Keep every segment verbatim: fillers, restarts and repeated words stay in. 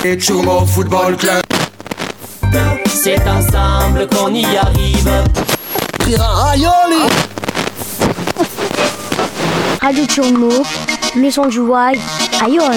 Et Churmo Football Club. C'est ensemble qu'on y arrive. Radio Churmo, le son du Wai, Ayoli.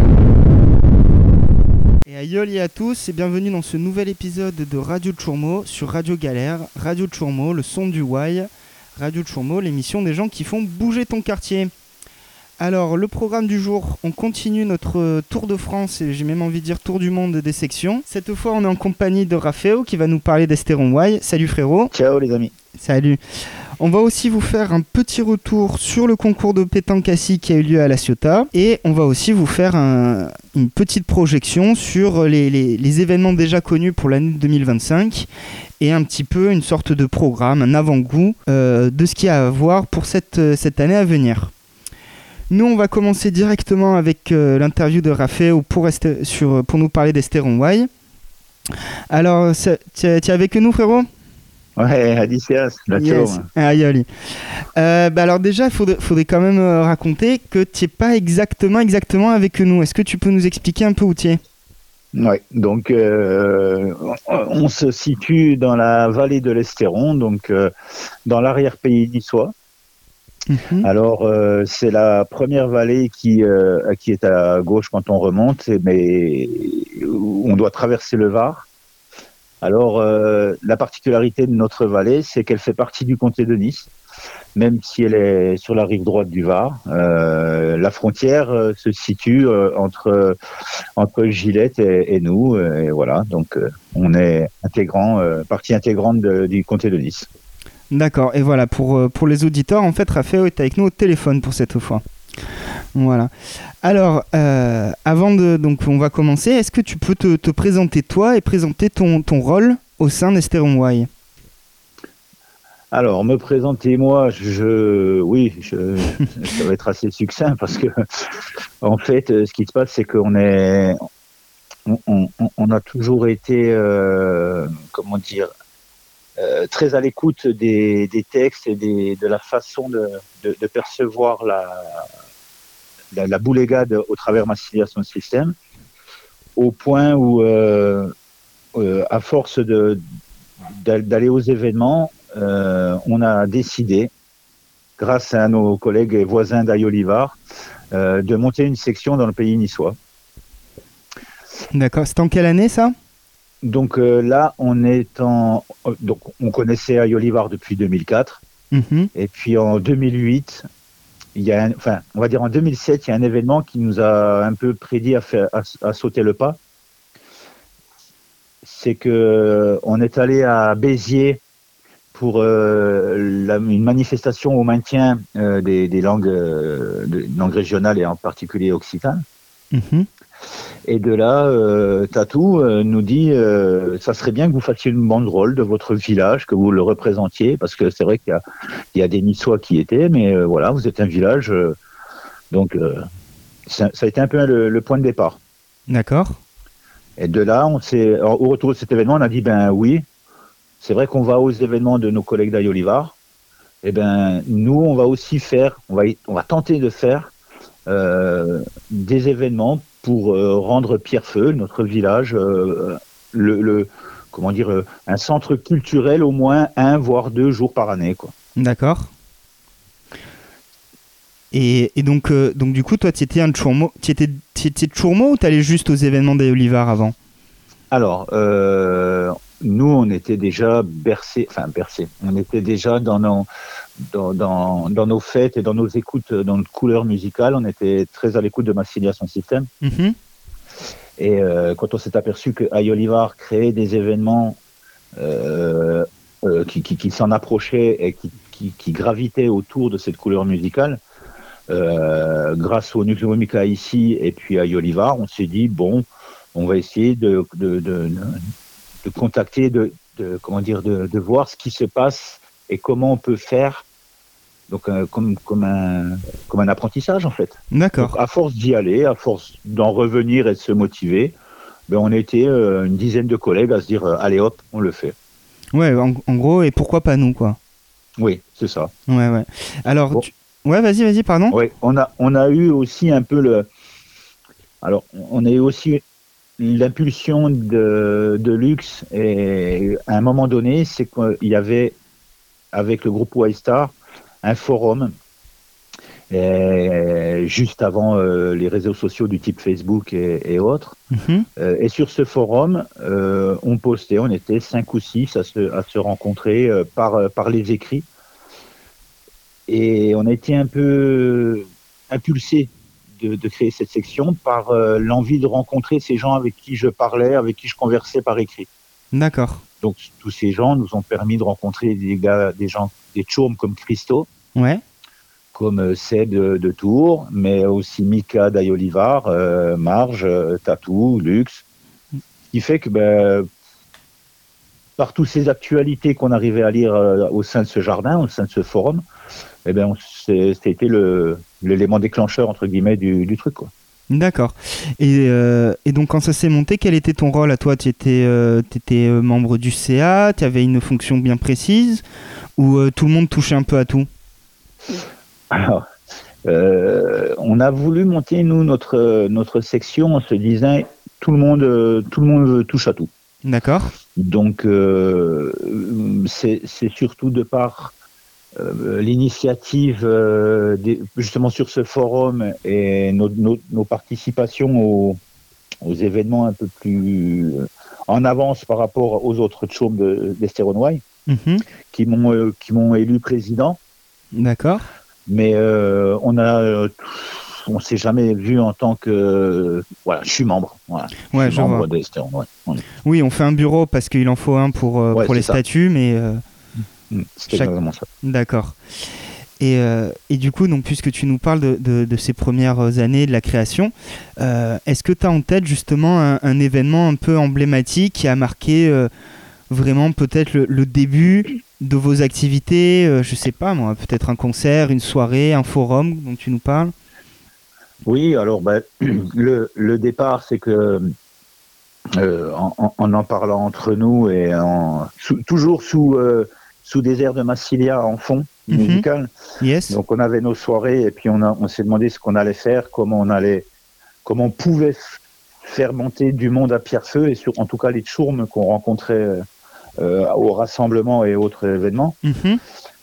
Et Ayoli à tous et bienvenue dans ce nouvel épisode de Radio Churmo sur Radio Galère. Radio Churmo, le son du Wai. Radio Churmo, l'émission des gens qui font bouger ton quartier. Alors, le programme du jour, on continue notre tour de France et j'ai même envie de dire tour du monde des sections. Cette fois, on est en compagnie de Raphaël qui va nous parler d'Estéron Wai. Salut frérot. Ciao les amis. Salut. On va aussi vous faire un petit retour sur le concours de pétanque assis qui a eu lieu à La Ciotat. Et on va aussi vous faire un, une petite projection sur les, les, les événements déjà connus pour l'année deux mille vingt-cinq. Et un petit peu une sorte de programme, un avant-goût euh, de ce qu'il y a à voir pour cette, cette année à venir. Nous, on va commencer directement avec euh, l'interview de Raphaël pour, rester sur, pour nous parler d'Estéron Wai. Alors, tu es avec nous, frérot ? Ouais, Adicias, la yes. Ayoli. Euh, bah alors déjà, il faudrait, faudrait quand même euh, raconter que tu n'es pas exactement, exactement avec nous. Est-ce que tu peux nous expliquer un peu où tu es ? Oui, donc euh, on, on se situe dans la vallée de l'Estéron, donc euh, dans l'arrière-pays niçois. Mmh. Alors, euh, c'est la première vallée qui, euh, qui est à gauche quand on remonte, mais on doit traverser le Var. Alors, euh, la particularité de notre vallée, c'est qu'elle fait partie du comté de Nice, même si elle est sur la rive droite du Var. Euh, la frontière euh, se situe euh, entre, entre Gillette et, et nous, et voilà, donc euh, on est intégrant, euh, partie intégrante de, du comté de Nice. D'accord, et voilà, pour, pour les auditeurs, en fait, Raphaël est avec nous au téléphone pour cette fois. Voilà. Alors, euh, avant de... Donc, on va commencer. Est-ce que tu peux te, te présenter toi et présenter ton, ton rôle au sein d'Estéron Wai ? Alors, me présenter moi, je... Oui, je... ça va être assez succinct parce que, en fait, ce qui se passe, c'est qu'on est... On, on, on a toujours été... Euh... Comment dire Euh, très à l'écoute des, des textes et des, de la façon de, de, de percevoir la, la, la boulégade au travers Massilia Sound System, au point où, euh, euh, à force de, d'aller aux événements, euh, on a décidé, grâce à nos collègues et voisins d'Ayolivar, euh, de monter une section dans le pays niçois. D'accord, c'est en quelle année ça ? Donc euh, là, on est en, donc on connaissait Ayolivar depuis deux mille quatre, mmh. Et puis en deux mille huit, il y a, un, enfin, on va dire en deux mille sept, il y a un événement qui nous a un peu prédit à, faire, à, à sauter le pas. C'est que on est allé à Béziers pour euh, la, une manifestation au maintien euh, des, des langues, euh, des langues régionales et en particulier occitanes. Mmh. Et de là, euh, Tatou euh, nous dit euh, ça serait bien que vous fassiez une banderole de votre village, que vous le représentiez, parce que c'est vrai qu'il y a, il y a des Niçois qui étaient, mais euh, voilà, vous êtes un village. Euh, donc, euh, ça, ça a été un peu le, le point de départ. D'accord. Et de là, on s'est, au retour de cet événement, on a dit ben oui, c'est vrai qu'on va aux événements de nos collègues d'Ayolivar. Et ben nous, on va aussi faire, on va, on va tenter de faire euh, des événements pour euh, rendre Pierrefeu, notre village, euh, le, le, comment dire, euh, un centre culturel au moins un, voire deux jours par année, quoi. D'accord. Et, et donc, euh, donc, du coup, toi, tu étais un Churmo, tu étais, tu étais Churmo ou tu allais juste aux événements d'Ayolivar avant ? Alors, euh, nous, on était déjà bercés, enfin bercés, on était déjà dans nos, dans, dans, dans nos fêtes et dans nos écoutes, dans notre couleur musicale, on était très à l'écoute de Massilia Sound System. Mm-hmm. Et euh, quand on s'est aperçu que Ayolivar créait des événements euh, euh, qui, qui, qui s'en approchaient et qui, qui, qui gravitaient autour de cette couleur musicale, euh, grâce au Nucléo Mika ici et puis à Ayolivar, on s'est dit, bon, on va essayer de, de, de, de, de contacter, de, de, comment dire, de, de voir ce qui se passe et comment on peut faire, donc euh, comme, comme, un, comme un apprentissage en fait. D'accord. Donc, à force d'y aller, à force d'en revenir et de se motiver, ben, on était euh, une dizaine de collègues à se dire euh, allez hop, on le fait. Ouais, en, en gros, et pourquoi pas nous, quoi. Oui, c'est ça. Ouais, ouais. Alors, bon. tu... ouais, vas-y, vas-y, pardon. Oui, on a, on a eu aussi un peu le... Alors, on a eu aussi l'impulsion de, de Lux, et à un moment donné, c'est qu'il y avait, avec le groupe Y-Star, un forum, et juste avant euh, les réseaux sociaux du type Facebook et, et autres. Mm-hmm. Euh, et sur ce forum, euh, on postait, on était cinq ou six à se, à se rencontrer euh, par, par les écrits. Et on a été un peu impulsé de, de créer cette section par euh, l'envie de rencontrer ces gens avec qui je parlais, avec qui je conversais par écrit. D'accord. Donc tous ces gens nous ont permis de rencontrer des gars, des gens, des tchaumes comme Christo, ouais, comme Seb de, de Tours, mais aussi Mika d'Aïolivar, euh, Marge, euh, Tatou, Lux. Ce qui fait que ben, par toutes ces actualités qu'on arrivait à lire euh, au sein de ce jardin, au sein de ce forum, eh ben, c'était le, l'élément déclencheur, entre guillemets, du, du truc, quoi. D'accord. Et, euh, et donc, quand ça s'est monté, quel était ton rôle à toi ? Tu étais, euh, t'étais membre du C A, tu avais une fonction bien précise, ou euh, tout le monde touchait un peu à tout ? Alors, euh, on a voulu monter, nous, notre, notre section en se disant tout le monde, euh, tout le monde touche à tout. D'accord. Donc, euh, c'est, c'est surtout de par... Euh, l'initiative euh, des, justement sur ce forum et nos, nos, nos participations aux, aux événements un peu plus euh, en avance par rapport aux autres tchaumes de, d'Estéron-Ouai, mm-hmm. qui m'ont euh, qui m'ont élu président. D'accord. Mais euh, on a euh, on s'est jamais vu en tant que voilà, je suis membre. Voilà, ouais, je suis je membre vois. d'Estéron-Ouai. Oui, on fait un bureau parce qu'il en faut un pour euh, ouais, pour les ça. statuts, mais euh... C'était Chaque... vraiment ça. D'accord. Et, euh, et du coup, donc, puisque tu nous parles de, de, de ces premières années de la création, euh, est-ce que tu as en tête justement un, un événement un peu emblématique qui a marqué euh, vraiment peut-être le, le début de vos activités, euh, je sais pas moi, peut-être un concert, une soirée, un forum dont tu nous parles ? Oui, alors ben, le, le départ, c'est que euh, en, en en parlant entre nous et en, sous, toujours sous... Euh, sous des airs de Massilia en fond mm-hmm. musical. Yes. Donc on avait nos soirées et puis on, a, on s'est demandé ce qu'on allait faire, comment on allait, comment on pouvait f- faire monter du monde à Pierrefeu et sur, en tout cas les tchourmes qu'on rencontrait euh, au rassemblement et autres événements. Mm-hmm.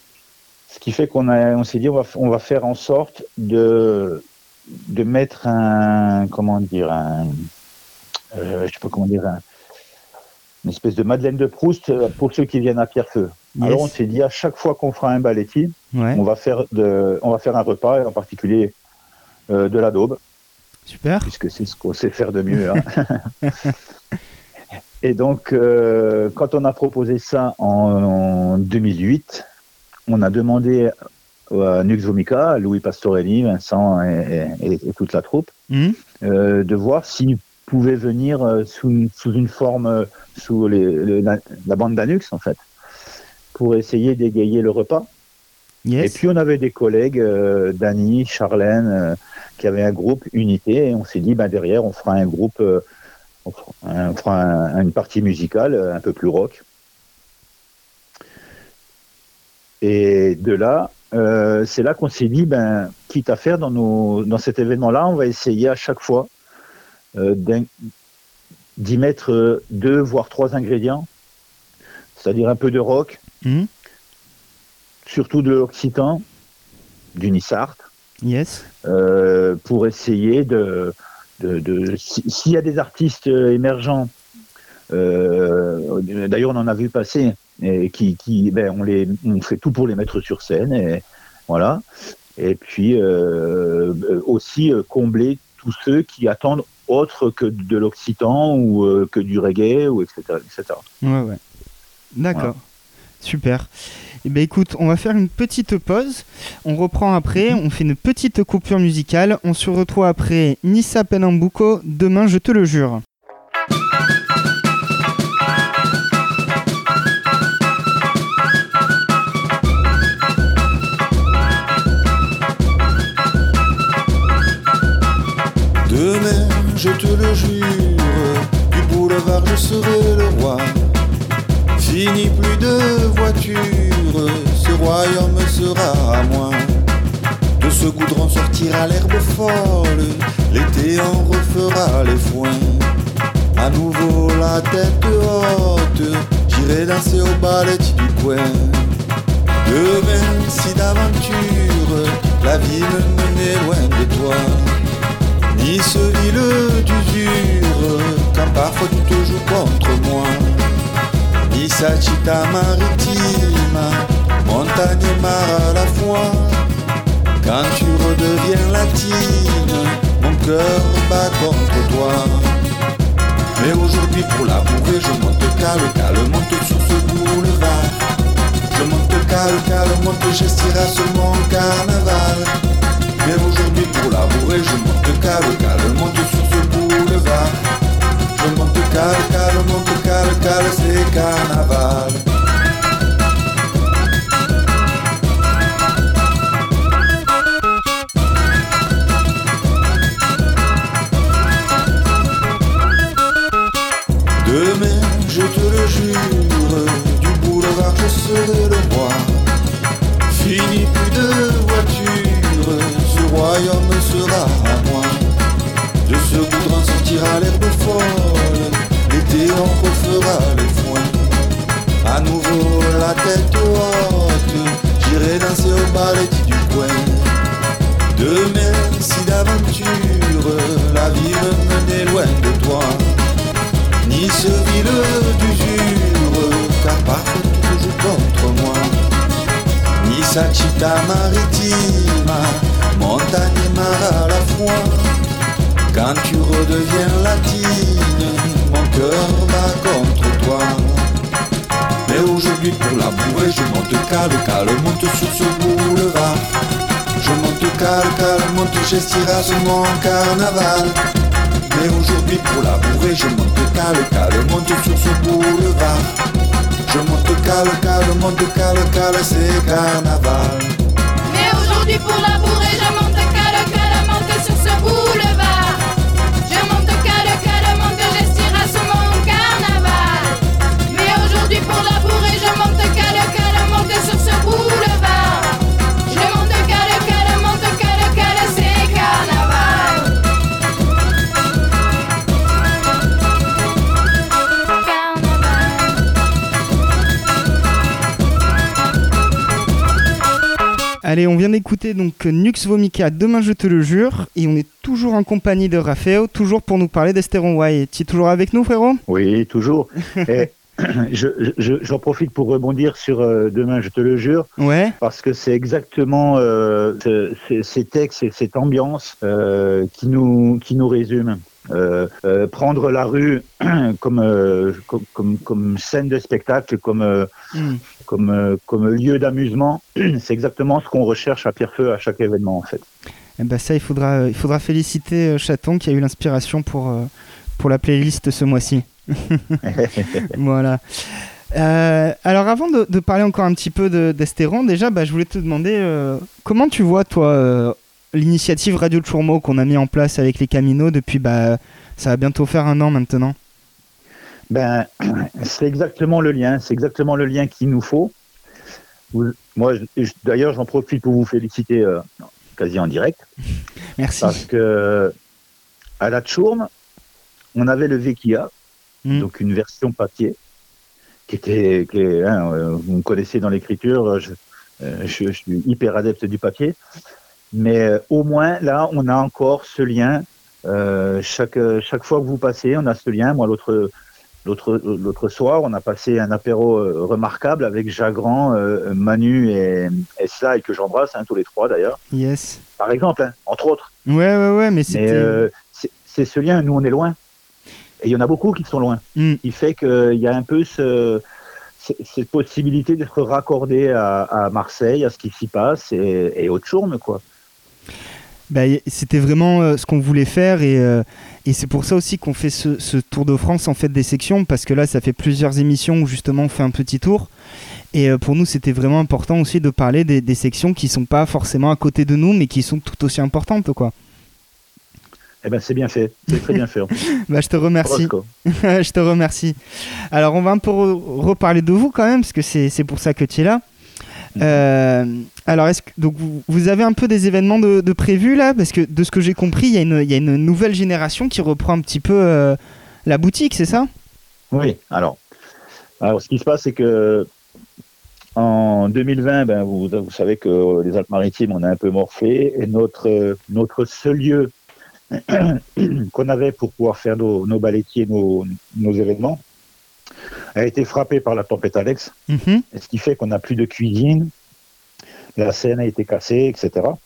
Ce qui fait qu'on a, on s'est dit on va, on va faire en sorte de, de mettre un, comment dire, un, euh, je sais pas comment dire, un, une espèce de Madeleine de Proust pour ceux qui viennent à Pierrefeu. Yes. Alors on s'est dit à chaque fois qu'on fera un balletti, ouais. on va faire de, on va faire un repas, et en particulier euh, de la daube. Super. Puisque c'est ce qu'on sait faire de mieux. Hein. Et donc euh, quand on a proposé ça en, en deux mille huit, on a demandé à Nux Vomica, à Louis Pastorelli, Vincent et, et, et toute la troupe, mmh. euh, de voir s'ils pouvaient venir euh, sous, sous une forme, euh, sous les, le, la, la bande d'Anux en fait, pour essayer d'égayer le repas. Yes. Et puis on avait des collègues, euh, Dany, Charlène, euh, qui avaient un groupe Unité, et on s'est dit, ben, derrière, on fera un groupe, euh, on fera, un, on fera un, une partie musicale euh, un peu plus rock. Et de là, euh, c'est là qu'on s'est dit, ben, quitte à faire dans, nos, dans cet événement-là, on va essayer à chaque fois euh, d'y mettre deux, voire trois ingrédients, c'est-à-dire un peu de rock, mmh. surtout de l'occitan, du Nissart, yes. euh, pour essayer de... de, de s'il si y a des artistes émergents, euh, d'ailleurs on en a vu passer, et qui, qui ben, on, les, on fait tout pour les mettre sur scène, et voilà. Et puis euh, aussi euh, combler tous ceux qui attendent autre que de l'occitan ou euh, que du reggae, ou et cetera, et cetera. Ouais, ouais. D'accord. Voilà. Super. Eh bien, écoute, on va faire une petite pause. On reprend après. On fait une petite coupure musicale. On se retrouve après Nissa Pernambuco. Demain, je te le jure. Demain, je te le jure, du boulevard je serai le roi. Fini plus de voitures, ce royaume sera à moi. De ce goudron sortira l'herbe folle, l'été on refera les foins. j'irai danser au ballet du coin. Demain, si d'aventure la vie me menait loin de toi, Nice, ville d'usure, quand parfois tu te joues contre moi. Nice, città maritime, montagne et mar à la fois. Quand tu redeviens latine, mon cœur bat contre toi. Mais aujourd'hui pour labourer, je monte cale, cale, monte sur ce boulevard. Je monte cale, cale, monte, j'estirasse mon carnaval. Mais aujourd'hui pour labourer, je monte cale, cale, monte sur ce boulevard. Je monte cale, cale, monte cale, cale, c'est carnaval. Demain, je te le jure, du boulevard je serai le roi. Fini plus de voitures, ce royaume sera à moi. De ce goudron sortira l'herbe folle, l'été on refera les foins. À nouveau la tête haute, j'irai danser au ballet du coin. Demain, si d'aventure la vie me menait loin de toi, Nice, ville d'usure, car parfois tu te joues contre moi. Nice, città maritime, montagne et mar à la fois. Quand tu redeviens latine, mon cœur bat contre toi. Mais aujourd'hui pour labourer, je monte cale, cale, monte sur ce boulevard. Je monte cale, cale, monte, j'estirasse mon carnaval. Mais aujourd'hui pour labourer, je monte cale, cale, monte sur ce boulevard. Je monte cale, cale, monte cale, cale, c'est carnaval. Mais aujourd'hui pour labourer, je monte cale, cale, monte sur ce boulevard. Je monte cale, cale, monte, j'estirasse mon carnaval. Mais aujourd'hui pour labourer, je monte cale, cale, monte sur ce boulevard. Je monte cale, cale, monte cale, cale, c'est carnaval. Allez, on vient d'écouter donc Nux Vomica, Demain je te le jure, et on est toujours en compagnie de Raphaël, toujours pour nous parler d'Estéron Way. Tu es toujours avec nous, frérot ? Oui, toujours. Et je, je, j'en profite pour rebondir sur euh, Demain je te le jure, Ouais. parce que c'est exactement euh, ce- ces, ces textes et cette ambiance euh, qui nous qui nous résument. Euh, euh, prendre la rue comme, euh, comme comme comme scène de spectacle, comme euh, Mm. comme euh, comme lieu d'amusement, c'est exactement ce qu'on recherche à Pierrefeu à chaque événement en fait. Eh ben ça, il faudra, il faudra féliciter euh, Chaton qui a eu l'inspiration pour, euh, pour la playlist ce mois-ci. Voilà. Euh, alors avant de, de parler encore un petit peu de, d'Estéron, déjà, bah, je voulais te demander euh, comment tu vois, toi, euh, l'initiative Radio Tchourmo qu'on a mis en place avec les Caminos depuis, bah, ça va bientôt faire un an maintenant. Ben, c'est exactement le lien, c'est exactement le lien qu'il nous faut. Vous- moi, je- je- d'ailleurs, j'en profite pour vous féliciter euh, quasi en direct, Merci. parce que à la Tchourme, on avait le Vecchia, Mm. donc une version papier, qui était, qui est, hein, euh, vous me connaissez dans l'écriture, je, euh, je, je suis hyper adepte du papier, mais euh, au moins là, on a encore ce lien. Euh, chaque chaque fois que vous passez, on a ce lien. Moi, l'autre L'autre, l'autre soir, on a passé un apéro euh, remarquable avec Jagran, euh, Manu et, et Sly, que j'embrasse, hein, tous les trois d'ailleurs, Yes. par exemple, hein, entre autres. Ouais, ouais, ouais, mais c'était... Mais euh, c'est, c'est ce lien, nous on est loin. Et il y en a beaucoup qui sont loin. Mm. Il fait qu'il y a un peu ce, ce- cette possibilité d'être raccordé à, à Marseille, à ce qui s'y passe, et, et au Tchourme, quoi. Bah, y- c'était vraiment euh, ce qu'on voulait faire et, euh, et c'est pour ça aussi qu'on fait ce, ce Tour de France en fait des sections, parce que là ça fait plusieurs émissions où justement on fait un petit tour et euh, pour nous c'était vraiment important aussi de parler des, des sections qui sont pas forcément à côté de nous mais qui sont tout aussi importantes, quoi. Eh ben c'est bien fait, c'est très bien fait. Bah, je te remercie. Roscoe. Je te remercie. Alors on va un peu re- reparler de vous quand même parce que c'est c'est pour ça que tu es là. Euh, alors, est-ce que donc vous, vous avez un peu des événements de, de prévus là, parce que de ce que j'ai compris, il y a une il y a une nouvelle génération qui reprend un petit peu euh, la boutique, c'est ça? Oui, alors, Alors, ce qui se passe, c'est que en deux mille vingt, ben, vous, vous savez que les Alpes-Maritimes, on a un peu morflé, et notre, notre seul lieu qu'on avait pour pouvoir faire nos, nos balettiers, nos, nos événements, a été frappé par la tempête Alex, Mhm. et ce qui fait qu'on n'a plus de cuisine, la Seine a été cassée, et cetera.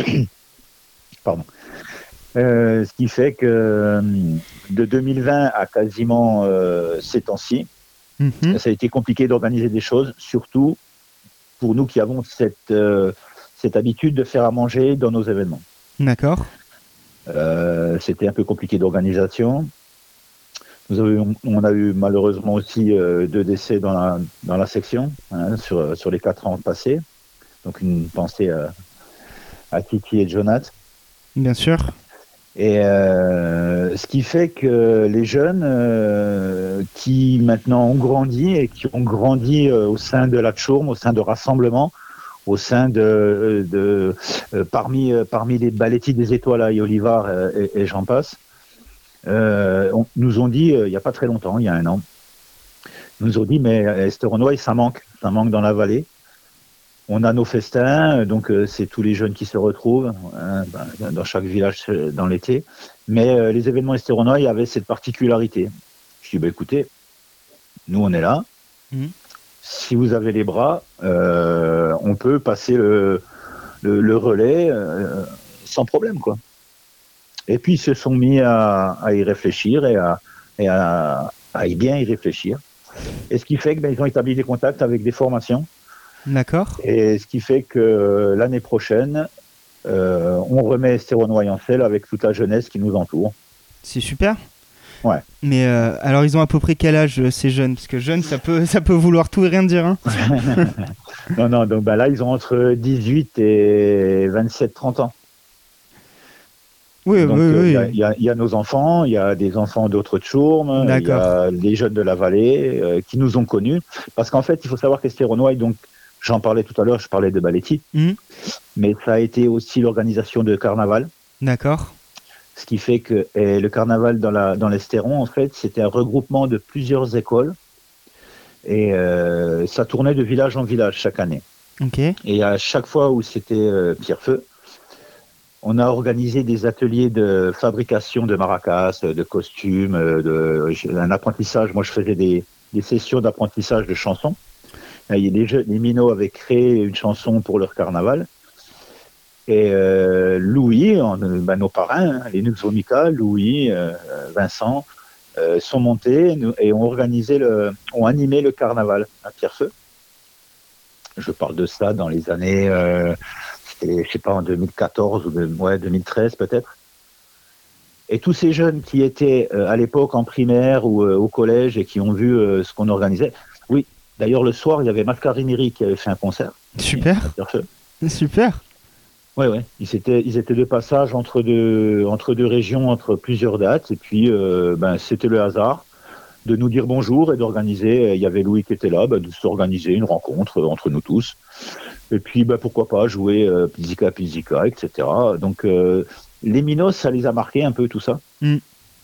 Pardon. Euh, ce qui fait que euh, de deux mille vingt à quasiment euh, ces temps-ci, Mhm. ça a été compliqué d'organiser des choses, surtout pour nous qui avons cette, euh, cette habitude de faire à manger dans nos événements. D'accord. Euh, c'était un peu compliqué d'organisation. Nous avions, on a eu malheureusement aussi euh, deux décès dans la, dans la section, hein, sur, sur les quatre ans passés. Donc une pensée à, à Titi et Jonathan. Bien sûr. Et euh, ce qui fait que les jeunes euh, qui maintenant ont grandi et qui ont grandi euh, au sein de la Tchourme, au sein de rassemblements, au sein de, de euh, parmi euh, parmi les balettis des Étoiles à Olivar euh, et, et j'en passe, euh, on, nous ont dit euh, il n'y a pas très longtemps, il y a un an, nous ont dit mais Estéronois, ça manque, ça manque dans la vallée. On a nos festins, donc euh, c'est tous les jeunes qui se retrouvent hein, ben, dans chaque village euh, dans l'été. Mais euh, les événements Estéronois avaient cette particularité. Je dis, bah, écoutez, nous on est là. Mhm. Si vous avez les bras, euh, on peut passer le, le, le relais euh, sans problème, quoi. Et puis ils se sont mis à, à y réfléchir et, à, et à, à y bien y réfléchir. Et ce qui fait qu'ils ben, ont établi des contacts avec des formations. D'accord. Et ce qui fait que l'année prochaine, euh, on remet Estéronois en selle avec toute la jeunesse qui nous entoure. C'est super. Ouais. Mais euh, alors, ils ont à peu près quel âge, euh, ces jeunes? Parce que jeunes, ça peut, ça peut vouloir tout et rien dire. Hein. non, non, donc bah, là, ils ont entre dix-huit et vingt-sept trente ans. Oui, donc, oui, il oui. euh, y, y, y a nos enfants, il y a des enfants d'autres Tchourmes, il y a des jeunes de la vallée euh, qui nous ont connus. Parce qu'en fait, il faut savoir qu'Estéronois, donc, j'en parlais tout à l'heure, je parlais de Baletti, Mmh. mais ça a été aussi l'organisation de carnaval. D'accord. Ce qui fait que et le carnaval dans, la, dans l'Estéron, en fait, c'était un regroupement de plusieurs écoles et euh, ça tournait de village en village chaque année. Ok. Et à chaque fois où c'était euh, Pierrefeu, on a organisé des ateliers de fabrication de maracas, de costumes, de, un apprentissage. Moi, je faisais des, des sessions d'apprentissage de chansons. Les, les minots avaient créé une chanson pour leur carnaval. Et euh, Louis, en, ben, nos parrains, les Nux Vomica, Louis, euh, Vincent, euh, sont montés et ont organisé le, ont animé le carnaval à Pierrefeu. Je parle de ça dans les années, euh, c'était, je sais pas, en deux mille quatorze ou de, ouais, deux mille treize peut-être. Et tous ces jeunes qui étaient euh, à l'époque en primaire ou euh, au collège et qui ont vu euh, ce qu'on organisait. Oui, d'ailleurs le soir il y avait Mascarineri qui avait fait un concert. Super. Super. Ouais, ouais. Ils étaient, ils étaient de passage entre deux, entre deux régions, entre plusieurs dates. Et puis, euh, ben, c'était le hasard de nous dire bonjour et d'organiser. Il y avait Louis qui était là, ben, de s'organiser une rencontre entre nous tous. Et puis, ben, pourquoi pas jouer euh, Pizzica, Pizzica, et cetera. Donc, euh, les Minos, ça les a marqués un peu tout ça. Mm.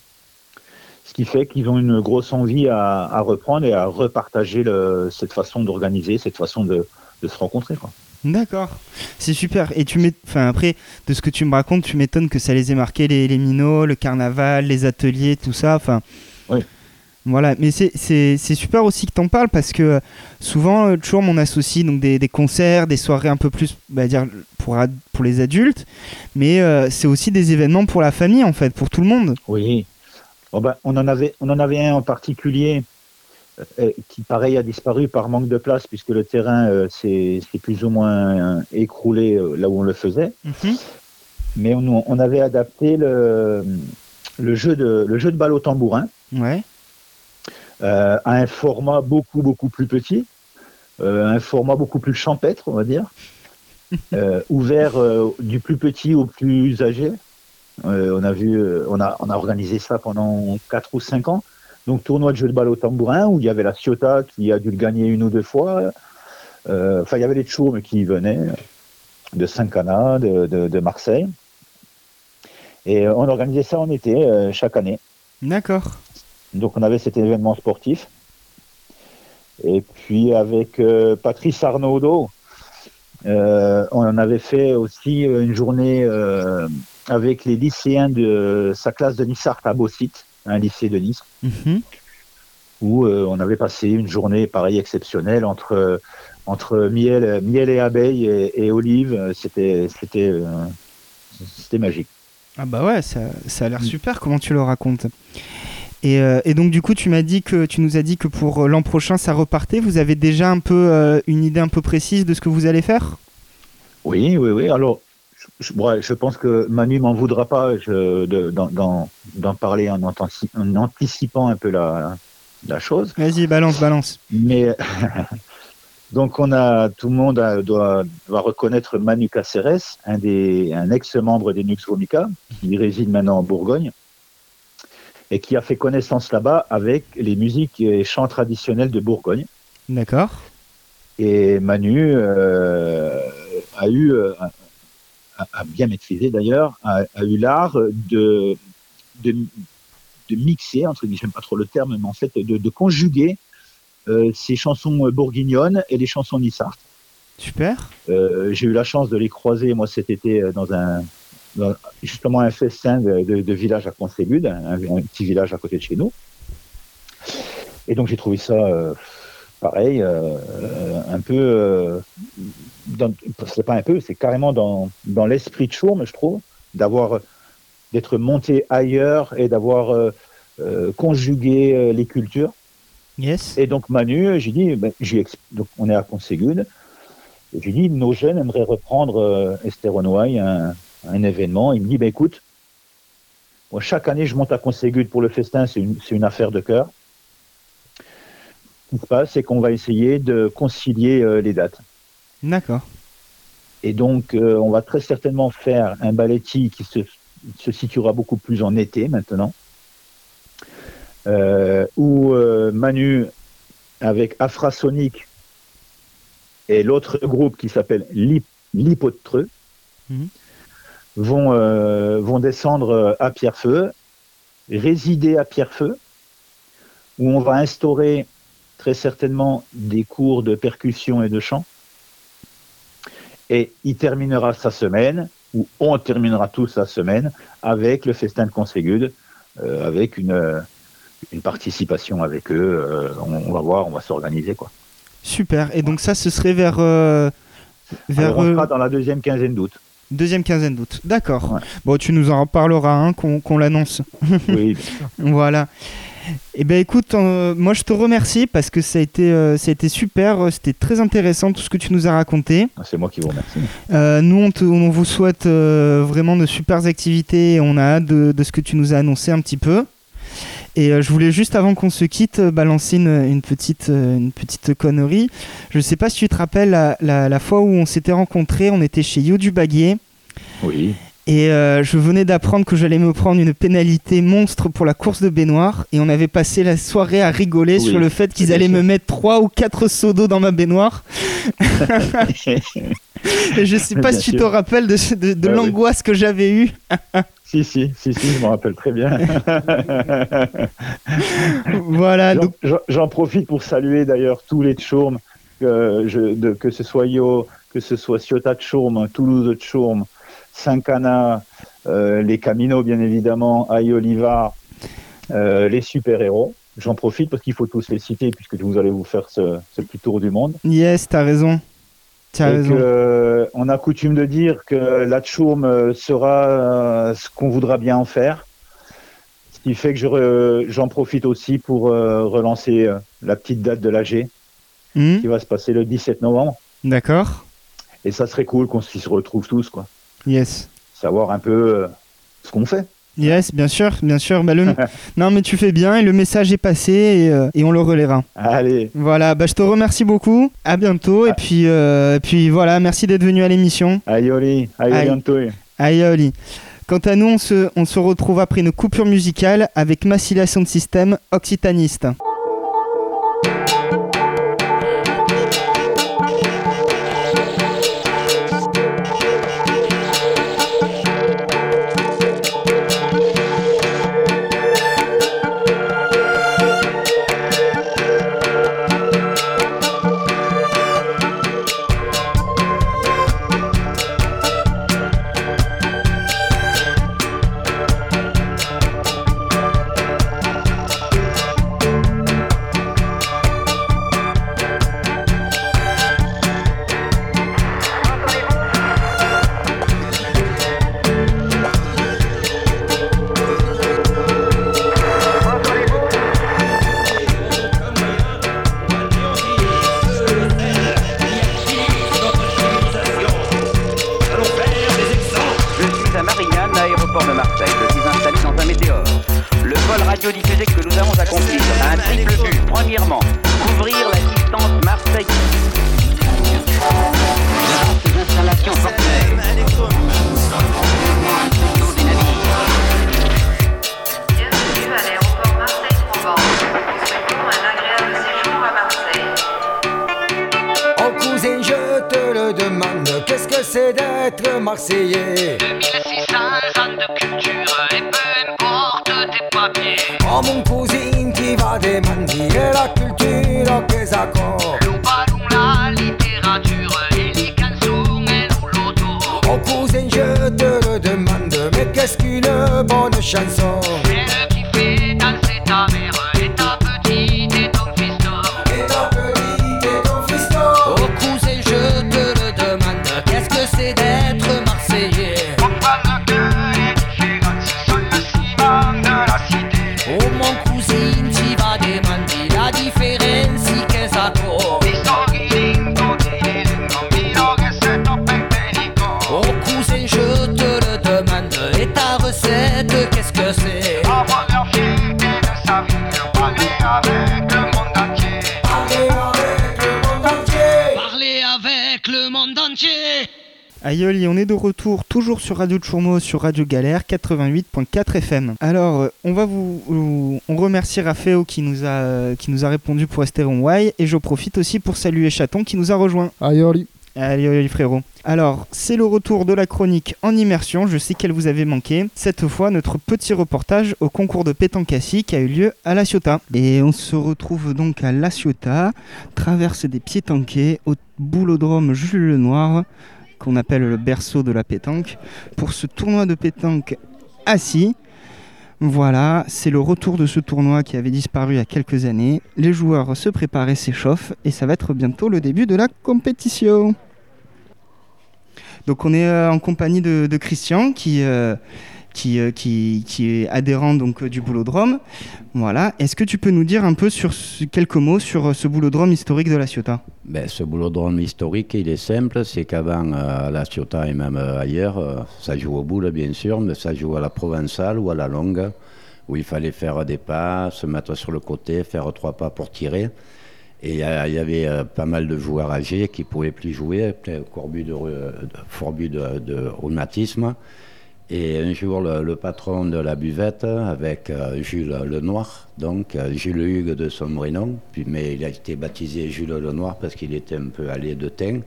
Ce qui fait qu'ils ont une grosse envie à, à reprendre et à repartager le, cette façon d'organiser, cette façon de, de se rencontrer, quoi. D'accord, c'est super. Et tu mets, enfin après, de ce que tu me racontes, tu m'étonnes que ça les ait marqués, les, les minots, le carnaval, les ateliers, tout ça. Enfin, oui. Voilà. Mais c'est, c'est, c'est super aussi que t'en parles parce que souvent, toujours, on associe donc des, des concerts, des soirées un peu plus, bah, dire pour ad, pour les adultes, mais euh, c'est aussi des événements pour la famille en fait, pour tout le monde. Oui. Bon ben, on en avait, on en avait un en particulier. Euh, qui pareil a disparu par manque de place puisque le terrain euh, s'est, s'est plus ou moins euh, écroulé euh, là où on le faisait. Mm-hmm. Mais on, on avait adapté le, le, jeu de, le jeu de balle au tambourin ouais. euh, à un format beaucoup beaucoup plus petit, euh, un format beaucoup plus champêtre on va dire, euh, ouvert euh, du plus petit au plus âgé. Euh, on a vu, euh, on a, on a organisé ça pendant quatre ou cinq ans. Donc, tournoi de jeu de balle au tambourin, où il y avait la Ciotat qui a dû le gagner une ou deux fois. Euh, enfin, il y avait les Tchourmes qui venaient de Saint-Cana, de, de, de Marseille. Et on organisait ça en été, euh, chaque année. D'accord. Donc, on avait cet événement sportif. Et puis avec euh, Patrice Arnaudot, euh, on en avait fait aussi une journée euh, avec les lycéens de sa classe de Nissart à Beaucite, un lycée de Nice, Mhm. où euh, on avait passé une journée pareil exceptionnelle entre entre miel, miel et abeilles et, et olives. C'était c'était euh, c'était magique. Ah bah ouais, ça, ça a l'air super comment tu le racontes. Et, euh, et donc du coup, tu m'as dit que tu nous as dit que pour l'an prochain, ça repartait. Vous avez déjà un peu euh, une idée un peu précise de ce que vous allez faire ? Oui, oui, oui. Alors, je, je, ouais, je pense que Manu m'en voudra pas je, de, d'en, d'en, d'en parler en, antici- en anticipant un peu la, la chose. Vas-y, balance, balance. Mais donc on a tout le monde a, doit, doit reconnaître Manu Caceres, un des un ex-membre des Nux Vomica, qui réside maintenant en Bourgogne et qui a fait connaissance là-bas avec les musiques et chants traditionnels de Bourgogne. D'accord. Et Manu euh, a eu euh, a, a bien maîtrisé d'ailleurs, a, a eu l'art de, de de mixer, entre guillemets, j'aime pas trop le terme, mais en fait de, de conjuguer Euh, ces chansons bourguignonnes et les chansons nissardes. Super. Euh, j'ai eu la chance de les croiser, moi, cet été, dans un, dans justement un festin de, de, de village à Conségude, un, un petit village à côté de chez nous. Et donc, j'ai trouvé ça euh, pareil, euh, un peu, euh, dans, c'est pas un peu, c'est carrément dans, dans l'esprit de Chourme, je trouve, d'avoir, d'être monté ailleurs et d'avoir euh, euh, conjugué euh, les cultures. Yes. Et donc Manu, j'ai dit, ben, j'ai exp... donc on est à Conségude, et j'ai dit, nos jeunes aimeraient reprendre euh, Estéronoï, un, un événement. Il me dit, ben écoute, moi chaque année je monte à Conségude pour le festin, c'est une, c'est une affaire de cœur. Ce qui se passe, c'est qu'on va essayer de concilier euh, les dates. D'accord. Et donc euh, on va très certainement faire un balletti qui se, se situera beaucoup plus en été maintenant. Euh, où euh, Manu, avec Afrasonic et l'autre groupe qui s'appelle Lip, Lipotreux, Mhm. vont, euh, vont descendre à Pierrefeu, résider à Pierrefeu, où on va instaurer très certainement des cours de percussion et de chant. Et il terminera sa semaine, ou on terminera tous sa semaine, avec le festin de Conségude, euh, avec une... Euh, une participation avec eux, euh, on, on va voir, on va s'organiser quoi. Super. Et donc ça, ce serait vers euh, vers Alors, on euh, sera dans la deuxième quinzaine d'août. deuxième quinzaine d'août. D'accord. Ouais. Bon, tu nous en reparleras, hein, qu'on, qu'on l'annonce. Oui. Voilà. Eh ben écoute, euh, moi je te remercie parce que ça a été, euh, ça a été super, euh, c'était très intéressant tout ce que tu nous as raconté. C'est moi qui vous remercie. Euh, nous on, te- on vous souhaite euh, vraiment de super activités et on a hâte de, de ce que tu nous as annoncé un petit peu. Et euh, je voulais juste avant qu'on se quitte euh, balancer une, une, petite, euh, une petite connerie. Je sais pas si tu te rappelles la, la, la fois où on s'était rencontrés, on était chez Yo du Baguier. Oui. Et euh, je venais d'apprendre que j'allais me prendre une pénalité monstre pour la course de baignoire. Et on avait passé la soirée à rigoler Oui, sur le fait qu'ils bien allaient sûr. me mettre trois ou quatre seaux d'eau dans ma baignoire. Et je sais pas Bien si tu sûr. te rappelles de, ce- de, de Ah oui. l'angoisse que j'avais eue. si, si, si, si, je m'en rappelle très bien. Voilà, J'en- donc j'en, j'en profite pour saluer d'ailleurs tous les Tchourmes, que, je, de, que ce soit Yo, que ce soit Ciotat Tchourme, Toulouse Tchourme, Saint-Cana, euh, les Caminos bien évidemment, Aïe Oliva, euh, les super-héros. J'en profite parce qu'il faut tous les citer puisque vous allez vous faire ce, ce petit tour du monde. yes, t'as raison. T'as Et raison. que, euh, on a coutume de dire que la Tchourme euh, sera euh, ce qu'on voudra bien en faire. Ce qui fait que je re- j'en profite aussi pour euh, relancer euh, la petite date de l'A G Hmm, qui va se passer le dix-sept novembre. d'accord. Et ça serait cool qu'on s'y retrouve tous, quoi. Yes. Savoir un peu euh, ce qu'on fait. Yes, bien sûr, bien sûr. Bah, le... non, mais tu fais bien et le message est passé et, euh, et on le relaiera. Allez, Voilà, bah, je te remercie beaucoup. À bientôt. Et puis, euh, et puis voilà, merci d'être venu à l'émission. aioli, Aïe. aioli, Aïe, Oli. Quant à nous, on se, on se retrouve après une coupure musicale avec Macillation de Système Occitaniste. accomplir un triple but. Premièrement, couvrir la distance marseillaise. De vastes installations portuaires. Bienvenue à l'aéroport Marseille-Provence. Nous souhaitons un agréable séjour à Marseille. Oh cousin, je te le demande, qu'est-ce que c'est d'être Marseillais? deux mille six cents ans de culture et peu importe tes papiers. Oh mon cousin qui va demander la culture que ça compte. Le ballon, la littérature et les chansons et le loto. Oh cousin, je te le demande, mais qu'est-ce qu'une bonne chanson? Celle qui fait danser ta mère et ta petite et ton fiston. Et ta petite et ton fiston. Oh cousin, je te le demande, qu'est-ce que c'est d'être Marseillais? Comprendre que les différences sont le ciment de la cité. Oh mon cousin, tu vas demander la différence que ça coûte. Oh cousin, je te le demande, et ta recette, qu'est-ce que c'est? Avoir leur fier et de sa vie, parler avec le monde entier. Parler avec le monde entier. Parler avec le monde entier. Aïoli, on est de retour toujours sur Radio Tchourmo, sur Radio Galère quatre-vingt-huit point quatre F M. Alors, on va vous, vous on remercie Raphaël qui nous a qui nous a répondu pour Estéron Y, et je profite aussi pour saluer Chaton qui nous a rejoint. Aïoli. Aïoli frérot. Alors, c'est le retour de la chronique en immersion, je sais qu'elle vous avait manqué. Cette fois, notre petit reportage au concours de pétanque assis qui a eu lieu à La Ciotat. Et on se retrouve donc à La Ciotat, traverse des Piétanquais, au boulodrome Jules Lenoir, qu'on appelle le berceau de la pétanque, pour ce tournoi de pétanque assis. Voilà, c'est le retour de ce tournoi qui avait disparu il y a quelques années. Les joueurs se préparent et s'échauffent, et ça va être bientôt le début de la compétition. Donc on est euh, en compagnie de, de Christian qui, euh, qui, euh, qui, qui est adhérent donc, euh, du boulodrome. Voilà. Est-ce que tu peux nous dire un peu sur ce, quelques mots sur euh, ce boulodrome historique de La Ciotat? Ben, ce boulodrome historique, il est simple, c'est qu'avant euh, à La Ciotat et même euh, ailleurs, euh, ça joue au boule bien sûr, mais ça joue à la provençale ou à la longue, où il fallait faire des pas, se mettre sur le côté, faire trois pas pour tirer. Et il euh, y avait euh, pas mal de joueurs âgés qui ne pouvaient plus jouer, courbus de, de, forbus de, de rhumatisme. Et un jour, le, le patron de la buvette, avec euh, Jules Lenoir, donc euh, Jules Hugues de son vrai nom, puis, mais il a été baptisé Jules Lenoir parce qu'il était un peu allé de teint.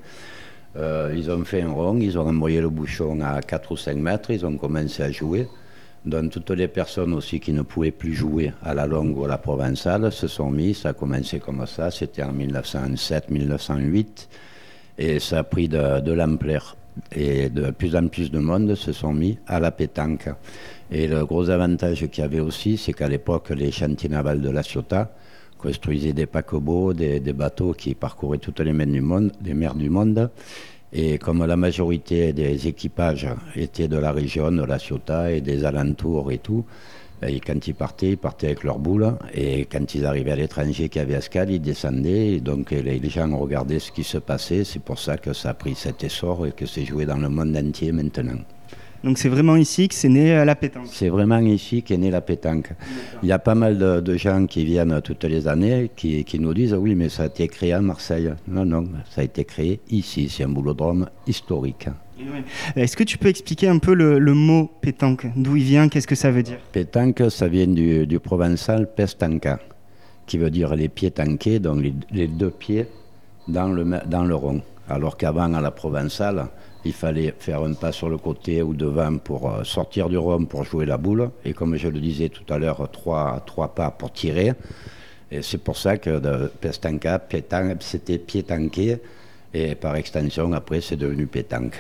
Euh, ils ont fait un rond, ils ont envoyé le bouchon à quatre ou cinq mètres, ils ont commencé à jouer. Donc toutes les personnes aussi qui ne pouvaient plus jouer à la longue ou à la provençale se sont mis, ça a commencé comme ça, c'était en mille neuf cent sept mille neuf cent huit, et ça a pris de, de l'ampleur. Et de plus en plus de monde se sont mis à la pétanque. Et le gros avantage qu'il y avait aussi, c'est qu'à l'époque, les chantiers navals de La Ciotat construisaient des paquebots, des, des bateaux qui parcouraient toutes les mers du monde, les mers du monde. Et comme la majorité des équipages étaient de la région de La Ciotat et des alentours et tout, et quand ils partaient, ils partaient avec leurs boules. Et quand ils arrivaient à l'étranger qui avait escale, ils descendaient. Et donc les, les gens regardaient ce qui se passait. C'est pour ça que ça a pris cet essor et que c'est joué dans le monde entier maintenant. Donc c'est vraiment ici que c'est né euh, la pétanque. C'est vraiment ici qu'est née la pétanque. Il y a pas mal de, de gens qui viennent toutes les années qui, qui nous disent « Oui, mais ça a été créé à Marseille ». Non, non, ça a été créé ici. C'est un boulodrome historique. Est-ce que tu peux expliquer un peu le, le mot pétanque, d'où il vient, qu'est-ce que ça veut dire? Pétanque, ça vient du, du provençal pestanca, qui veut dire les pieds tanqués, donc les, les deux pieds dans le, dans le rond. Alors qu'avant, à la provençale, il fallait faire un pas sur le côté ou devant pour sortir du rond pour jouer la boule. Et comme je le disais tout à l'heure, trois, trois pas pour tirer. Et c'est pour ça que de pestanca, pétanque, c'était pied tanqué. Et par extension, après, c'est devenu pétanque.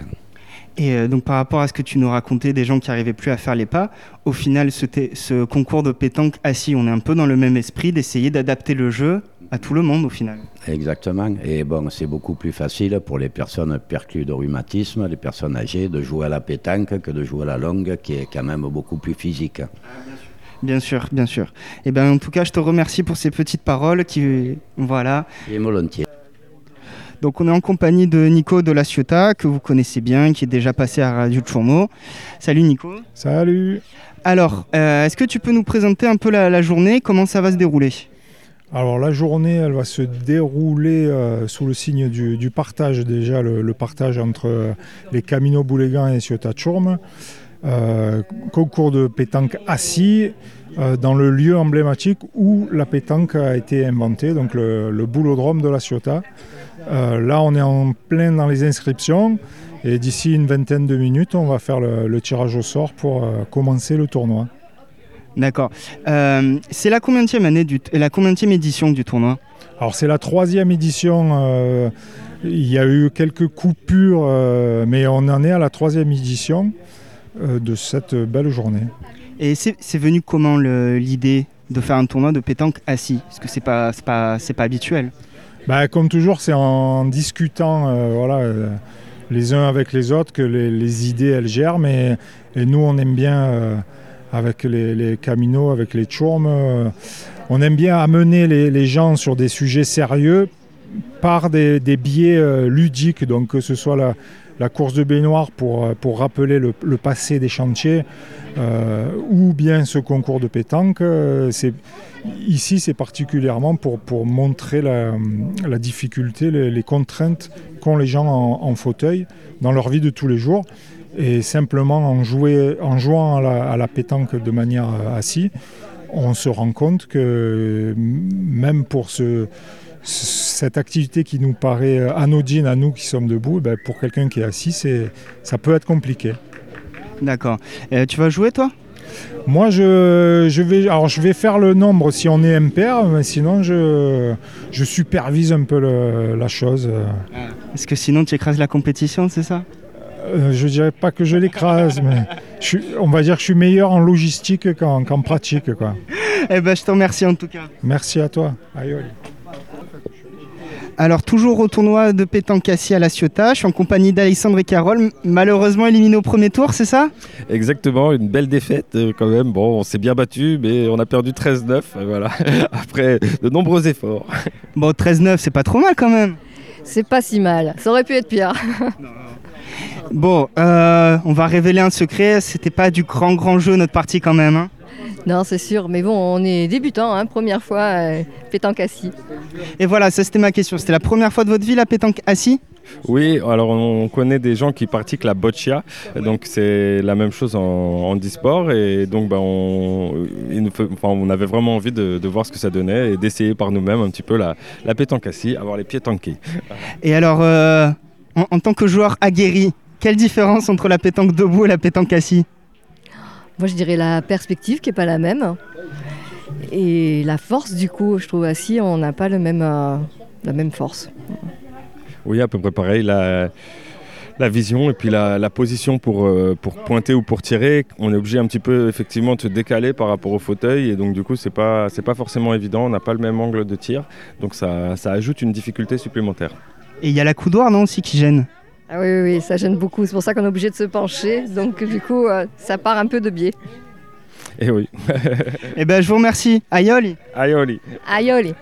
Et euh, donc par rapport à ce que tu nous racontais des gens qui n'arrivaient plus à faire les pas, au final ce, t- ce concours de pétanque assis, on est un peu dans le même esprit d'essayer d'adapter le jeu à tout le monde au final. Exactement, et bon, c'est beaucoup plus facile pour les personnes perclues de rhumatisme, les personnes âgées, de jouer à la pétanque que de jouer à la longue, qui est quand même beaucoup plus physique. Ah, bien sûr. Bien sûr, bien sûr. Et ben en tout cas, je te remercie pour ces petites paroles qui, voilà. Et volontiers. Donc on est en compagnie de Nico de La Ciotat, que vous connaissez bien, qui est déjà passé à Radio Tchourmo. Salut Nico. Salut. Alors, euh, est-ce que tu peux nous présenter un peu la, la journée, comment ça va se dérouler ? Alors la journée, elle va se dérouler euh, sous le signe du, du partage, déjà le, le partage entre euh, les Camino Boulégan et Ciotat Tchourm. Euh, concours de pétanque assis euh, dans le lieu emblématique où la pétanque a été inventée, donc le, le boulodrome de La Ciotat. Euh, là, on est en plein dans les inscriptions et d'ici une vingtaine de minutes, on va faire le, le tirage au sort pour euh, commencer le tournoi. D'accord. Euh, c'est la combienième année du t- la combienième édition du tournoi ? Alors c'est la troisième édition. Euh, il y a eu quelques coupures, euh, mais on en est à la troisième édition euh, de cette belle journée. Et c'est, c'est venu comment le, l'idée de faire un tournoi de pétanque assis ? Parce que c'est pas c'est pas c'est pas habituel. Bah, comme toujours, c'est en discutant, euh, voilà, euh, les uns avec les autres que les, les idées elles germent. Et, et nous, on aime bien. Euh, avec les, les Camino, avec les Tchourm. Euh, on aime bien amener les, les gens sur des sujets sérieux par des, des biais euh, ludiques, donc que ce soit la, la course de baignoire pour, pour rappeler le, le passé des chantiers, euh, ou bien ce concours de pétanque. Euh, c'est, ici, c'est particulièrement pour, pour montrer la, la difficulté, les, les contraintes qu'ont les gens en, en fauteuil dans leur vie de tous les jours. Et simplement en, jouer, en jouant à la, à la pétanque de manière assise, on se rend compte que même pour ce, cette activité qui nous paraît anodine à nous qui sommes debout, ben pour quelqu'un qui est assis, c'est, ça peut être compliqué. D'accord. Euh, tu vas jouer toi ? Moi, je, je, vais, alors je vais faire le nombre si on est impair, mais sinon je, je supervise un peu le, la chose. Parce que sinon tu écrases la compétition, c'est ça ? Euh, je dirais pas que je l'écrase, mais je suis, on va dire que je suis meilleur en logistique qu'en, qu'en pratique, quoi. Eh ben, je te remercie en tout cas. Merci à toi. Aïoli. Alors, toujours au tournoi de pétanque assis à La Ciotat, je suis en compagnie d'Alexandre et Carole, malheureusement éliminés au premier tour, c'est ça ? Exactement, une belle défaite euh, quand même. Bon, on s'est bien battu, mais on a perdu treize neuf, euh, voilà, après de nombreux efforts. Bon, treize neuf, c'est pas trop mal quand même. C'est pas si mal, ça aurait pu être pire. Bon, euh, on va révéler un secret, c'était pas du grand grand jeu notre partie quand même. Hein. Non, c'est sûr, mais bon, on est débutant, hein, première fois, euh, pétanque assis. Et voilà, ça c'était ma question, c'était la première fois de votre vie la pétanque assis ? Oui, alors on connaît des gens qui pratiquent la boccia, donc c'est la même chose en, en handisport, et donc bah, on, il nous fait, enfin, on avait vraiment envie de, de voir ce que ça donnait et d'essayer par nous-mêmes un petit peu la, la pétanque assis, avoir les pieds tankés. Et alors, euh, en, en tant que joueur aguerri, quelle différence entre la pétanque debout et la pétanque assis ? Moi, je dirais la perspective qui n'est pas la même. Et la force, du coup, je trouve assis, on n'a pas le même, euh, la même force. Oui, à peu près pareil. La, la vision et puis la, la position pour, euh, pour pointer ou pour tirer, on est obligé un petit peu effectivement de se décaler par rapport au fauteuil. Et donc, du coup, ce n'est pas, c'est pas forcément évident. On n'a pas le même angle de tir. Donc, ça, ça ajoute une difficulté supplémentaire. Et il y a la coudoir, non, aussi qui gêne ? Ah oui, oui, oui, ça gêne beaucoup. C'est pour ça qu'on est obligé de se pencher. Donc, du coup, euh, ça part un peu de biais. Et oui. Eh ben, je vous remercie. Aïoli. Aïoli. Aïoli.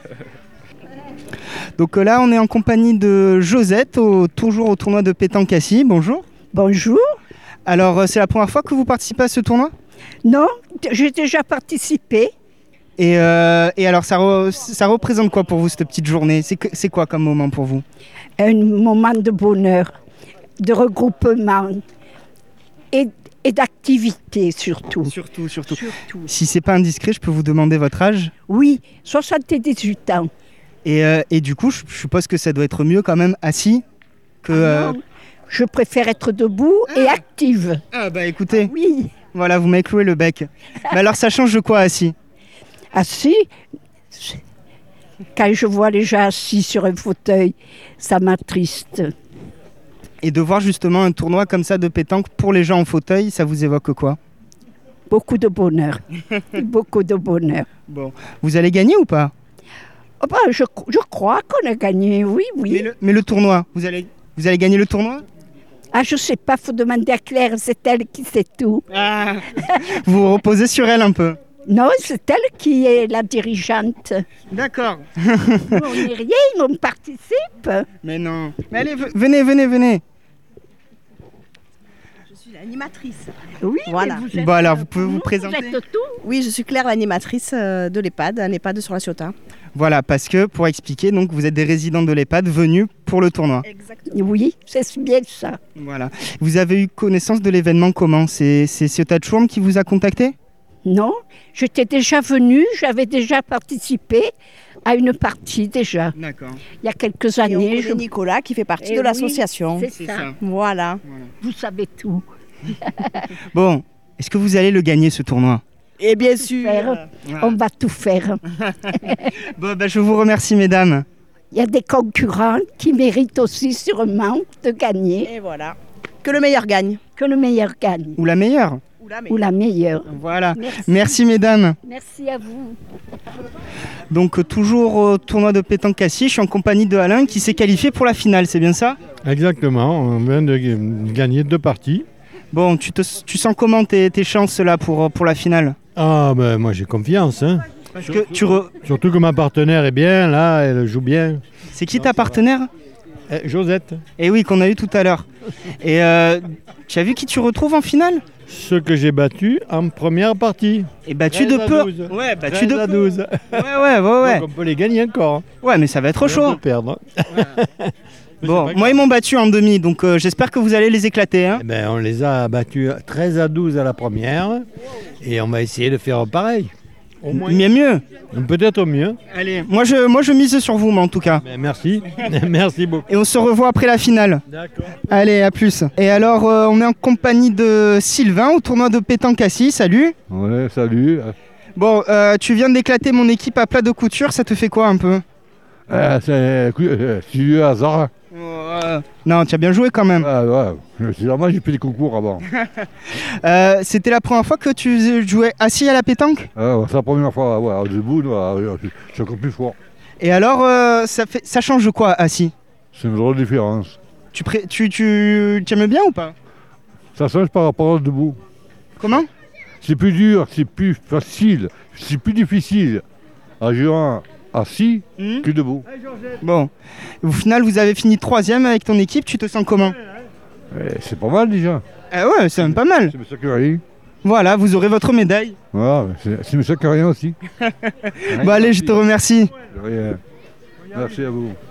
Donc euh, là, on est en compagnie de Josette, au, toujours au tournoi de pétanque assis. Bonjour. Bonjour. Alors, euh, c'est la première fois que vous participez à ce tournoi ? Non, j'ai déjà participé. Et, euh, et alors, ça, re, ça représente quoi pour vous, cette petite journée ? C'est, que, c'est quoi comme moment pour vous ? Un moment de bonheur, de regroupement et, et d'activité surtout. Surtout, surtout. surtout. Si c'est pas indiscret, je peux vous demander votre âge ? Oui, soixante-dix-huit ans. Et, euh, et du coup, je suppose que ça doit être mieux quand même assis que... Ah non, euh... je préfère être debout ah. et active. Ah bah écoutez, ah, oui. Voilà, vous m'avez cloué le bec. Mais alors ça change de quoi assis ? Assis, quand je vois les gens assis sur un fauteuil, ça m'attriste. Et de voir justement un tournoi comme ça de pétanque pour les gens en fauteuil, ça vous évoque quoi ? Beaucoup de bonheur. Beaucoup de bonheur. Bon, vous allez gagner ou pas ? Oh bah, je, je crois qu'on a gagné, oui, oui. Mais le, mais le tournoi, vous allez, vous allez gagner le tournoi ? Ah, je sais pas, faut demander à Claire, c'est elle qui sait tout. Ah, vous vous reposez sur elle un peu ? Non, c'est elle qui est la dirigeante. D'accord. Nous, on n'est rien, on participe. Mais non. Mais allez, v- venez, venez, venez. Je suis l'animatrice. Oui, voilà. mais vous êtes, Bon alors, vous pouvez vous présenter. Vous êtes tout. Oui, je suis Claire, l'animatrice euh, de l'EHPAD, un EHPAD sur la Ciotat. Voilà, parce que pour expliquer, donc vous êtes des résidents de l'EHPAD venus pour le tournoi. Exactement. Oui, c'est bien ça. Voilà. Vous avez eu connaissance de l'événement comment? C'est c'est Ciotat Tchourm qui vous a contacté? Non, j'étais déjà venue, j'avais déjà participé à une partie déjà. D'accord. Il y a quelques Et on années. connaît je- Nicolas qui fait partie Eh de oui, l'association. c'est C'est ça. ça. Voilà. Vous savez tout. Bon, est-ce que vous allez le gagner ce tournoi? Et bien sûr. Faire. On va tout faire. Bon, bah, je vous remercie mesdames. Il y a des concurrents qui méritent aussi sûrement de gagner. Et voilà. Que le meilleur gagne. Que le meilleur gagne. Ou la meilleure. Ou la Ou la meilleure. Voilà. Merci. Merci mesdames. Merci à vous. Donc euh, toujours au tournoi de pétanque Cassis, je suis en compagnie de Alain qui s'est qualifié pour la finale, c'est bien ça? Exactement, on vient de g- gagner deux parties. Bon, tu, te, tu sens comment tes, tes chances là pour, pour la finale? Ah ben moi j'ai confiance. Hein. Parce que tu re- Surtout que ma partenaire est bien, là, elle joue bien. C'est qui ta partenaire? Eh, Josette. Eh oui, qu'on a eu tout à l'heure. Et euh, tu as vu qui tu retrouves en finale? Ce que j'ai battu en première partie. Et battu de treize à peu. douze. Ouais, battu de treize à peu. douze. Ouais, ouais, ouais, ouais. Donc on peut les gagner encore. Ouais, mais ça va être chaud. On peut perdre. Bon, moi ils m'ont battu en demi, donc euh, j'espère que vous allez les éclater. Hein. Eh ben, on les a battus treize à douze à la première et on va essayer de faire pareil. Au moins. Mais mieux. Peut-être mieux. Allez, moi je, moi je mise sur vous, moi en tout cas. Ben, merci. Merci beaucoup. Et on se revoit après la finale. D'accord. Allez, à plus. Et alors, euh, on est en compagnie de Sylvain au tournoi de pétanque Cassis. Salut. Ouais, salut. Bon, euh, tu viens d'éclater mon équipe à plat de couture, ça te fait quoi un peu? Euh, c'est euh, c'est du hasard. Euh, Non, tu as bien joué quand même. Ouais, ouais. C'est normal, j'ai fait des concours avant. Euh, C'était la première fois que tu jouais assis à la pétanque? Ah, ouais, c'est la première fois, ouais, debout, ouais, je je suis encore plus fort. Et alors, euh, ça, fait, ça change quoi assis? C'est une drôle de différence. Tu, pré- tu, tu, tu aimes bien ou pas? Ça change par rapport à debout. Comment? C'est plus dur, c'est plus facile, c'est plus difficile à jouer assis Mmh. que debout. Bon, au final, vous avez fini troisième avec ton équipe, tu te sens comment? Ouais, c'est pas mal déjà. Ah ouais, c'est même pas mal. C'est M. Curry. Voilà, vous aurez votre médaille. Voilà, c'est c'est M. Curry aussi. Bon allez, je te remercie. De rien. Merci à vous.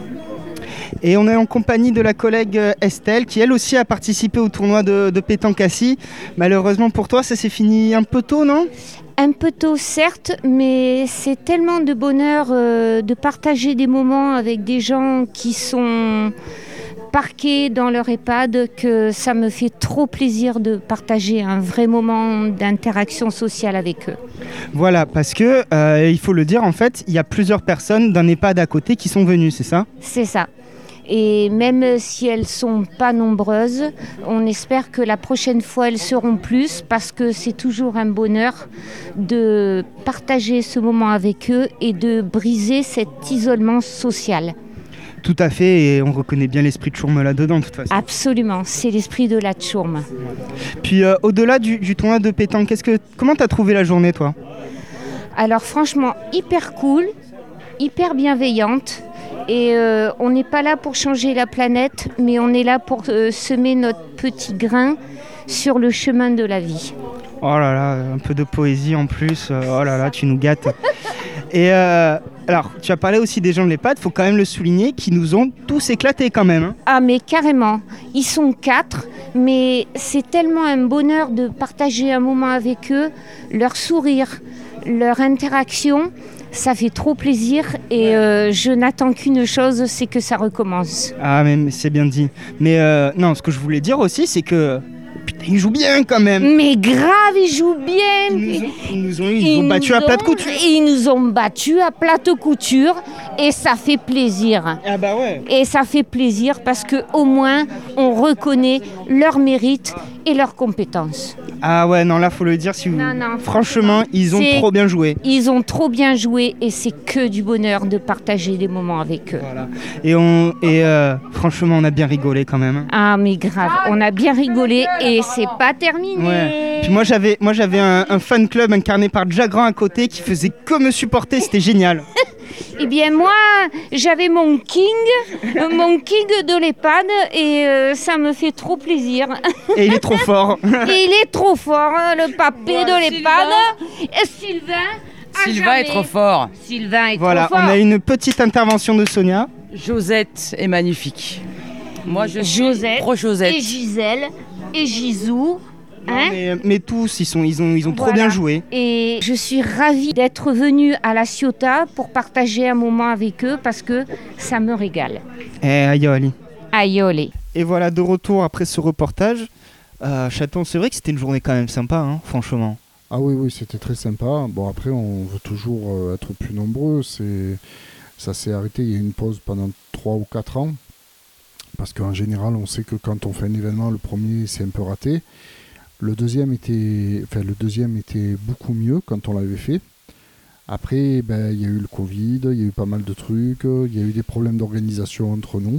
Et on est en compagnie de la collègue euh, Estelle qui elle aussi a participé au tournoi de, de pétanque Cassis. Malheureusement pour toi, ça s'est fini un peu tôt, non? Un peu tôt, certes, mais c'est tellement de bonheur euh, de partager des moments avec des gens qui sont parqués dans leur EHPAD que ça me fait trop plaisir de partager un vrai moment d'interaction sociale avec eux. Voilà, parce que euh, il faut le dire, en fait, il y a plusieurs personnes d'un EHPAD à côté qui sont venues, c'est ça? C'est ça. Et même si elles ne sont pas nombreuses, on espère que la prochaine fois elles seront plus parce que c'est toujours un bonheur de partager ce moment avec eux et de briser cet isolement social. Tout à fait, et on reconnaît bien l'esprit de Tchourm là-dedans, de toute façon. Absolument, c'est l'esprit de la Tchourm. Puis euh, au-delà du, du tournoi de pétanque, qu'est-ce que, comment t'as trouvé la journée, toi? Alors franchement, hyper cool, hyper bienveillante. Et euh, on n'est pas là pour changer la planète, mais on est là pour euh, semer notre petit grain sur le chemin de la vie. Oh là là, un peu de poésie en plus, euh, oh là là, tu nous gâtes. Et euh, alors, tu as parlé aussi des gens de l'EHPAD, il faut quand même le souligner, qui nous ont tous éclatés quand même. Hein. Ah mais carrément, ils sont quatre, mais c'est tellement un bonheur de partager un moment avec eux, leur sourire, leur interaction. Ça fait trop plaisir et euh, je n'attends qu'une chose, c'est que ça recommence. Ah mais, mais c'est bien dit. Mais euh, non, ce que je voulais dire aussi, c'est que putain, ils jouent bien quand même. Mais grave, ils jouent bien. Ils nous ont, ils nous ont, ils ils ont battus à plate couture. Ils nous ont battus à plate couture et ça fait plaisir. Ah bah ouais. Et ça fait plaisir parce que au moins on reconnaît leur mérite et leurs compétences. Ah ouais, non, là, faut le dire. Si vous... Non, non, franchement, ils ont c'est... trop bien joué. Ils ont trop bien joué et c'est que du bonheur de partager des moments avec eux. Voilà. Et, on... et euh, franchement, on a bien rigolé quand même. Ah, mais grave, on a bien rigolé et c'est pas terminé. Ouais. Puis moi, j'avais, moi, j'avais un, un fan club incarné par Jagran à côté qui faisait que me supporter, c'était génial. Eh bien moi, j'avais mon king, mon king de l'EHPAD et euh, ça me fait trop plaisir. Et il est trop fort. Et il est trop fort, hein, le papé ouais, de l'EHPAD. Et Sylvain. Sylvain est trop fort. Sylvain est voilà, trop fort. Voilà, on a une petite intervention de Sonia. Josette est magnifique. Moi, je suis Josette pro Josette. Et Gisèle et Gisou. Hein mais, mais tous, ils, sont, ils ont, ils ont voilà. trop bien joué. Et je suis ravie d'être venue à La Ciotat pour partager un moment avec eux parce que ça me régale. Eh, aïoli. Aïoli. Et voilà, de retour après ce reportage. Euh, Chaton, c'est vrai que c'était une journée quand même sympa, hein, franchement. Ah oui, oui, c'était très sympa. Bon, après, on veut toujours euh, être plus nombreux. C'est... Ça s'est arrêté, il y a eu une pause pendant trois ou quatre ans. Parce qu'en général, on sait que quand on fait un événement, le premier, c'est un peu raté. Le deuxième était, enfin, le deuxième était beaucoup mieux quand on l'avait fait. Après, ben, il y a eu le Covid, il y a eu pas mal de trucs, il y a eu des problèmes d'organisation entre nous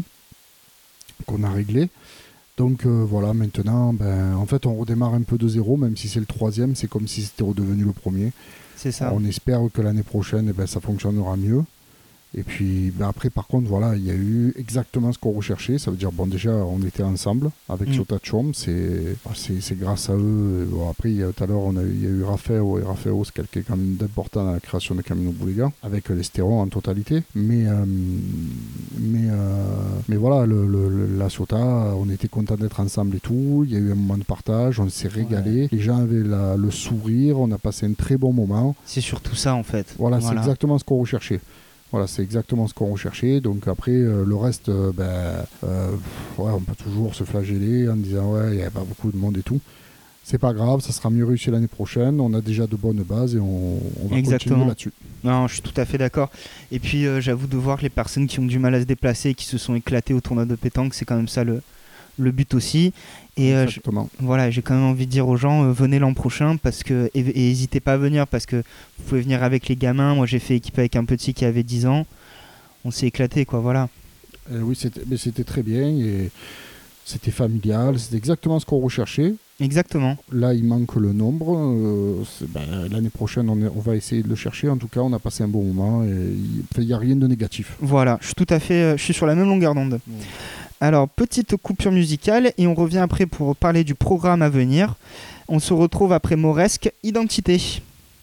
qu'on a réglés. Donc euh, voilà, maintenant, ben, en fait, on redémarre un peu de zéro, même si c'est le troisième, c'est comme si c'était redevenu le premier. C'est ça. On espère que l'année prochaine, eh ben, ça fonctionnera mieux. Et puis ben après, par contre, voilà, il y a eu exactement ce qu'on recherchait. Ça veut dire, bon, déjà, on était ensemble avec mmh. Ciotat Chom. C'est, c'est, c'est grâce à eux. Bon, après, il y a, tout à l'heure, on a, il y a eu Raphaël. Et Raphaël, c'est quelqu'un quand même d'important dans la création de Camino Boulega, avec les stéréos en totalité. Mais, euh, mais, euh, mais voilà, le, le, la Ciotat, on était contents d'être ensemble et tout. Il y a eu un moment de partage, on s'est régalé. Ouais. Les gens avaient la, le sourire, on a passé un très bon moment. C'est surtout ça, en fait. Voilà, voilà. c'est exactement ce qu'on recherchait. Voilà, c'est exactement ce qu'on recherchait. Donc après, euh, le reste, euh, ben, euh, ouais, on peut toujours se flageller en disant ouais, il n'y a pas beaucoup de monde et tout. C'est pas grave, ça sera mieux réussi l'année prochaine. On a déjà de bonnes bases et on, on va exactement. continuer là-dessus. Non, je suis tout à fait d'accord. Et puis, euh, j'avoue de voir que les personnes qui ont du mal à se déplacer et qui se sont éclatées au tournoi de pétanque, c'est quand même ça le, le but aussi. Et euh, je, voilà, j'ai quand même envie de dire aux gens, euh, venez l'an prochain parce que, et n'hésitez pas à venir parce que vous pouvez venir avec les gamins. Moi, j'ai fait équipe avec un petit qui avait dix ans. On s'est éclaté, quoi, voilà. Euh, oui, c'était, mais c'était très bien et c'était familial. C'était exactement ce qu'on recherchait. Exactement. Là, il manque le nombre. Euh, ben, l'année prochaine, on, est, on va essayer de le chercher. En tout cas, on a passé un bon moment et il n'y a rien de négatif. Voilà, je suis tout à fait, euh, je suis sur la même longueur d'onde. Mmh. Alors, petite coupure musicale et on revient après pour parler du programme à venir. On se retrouve après Mauresque, Identité.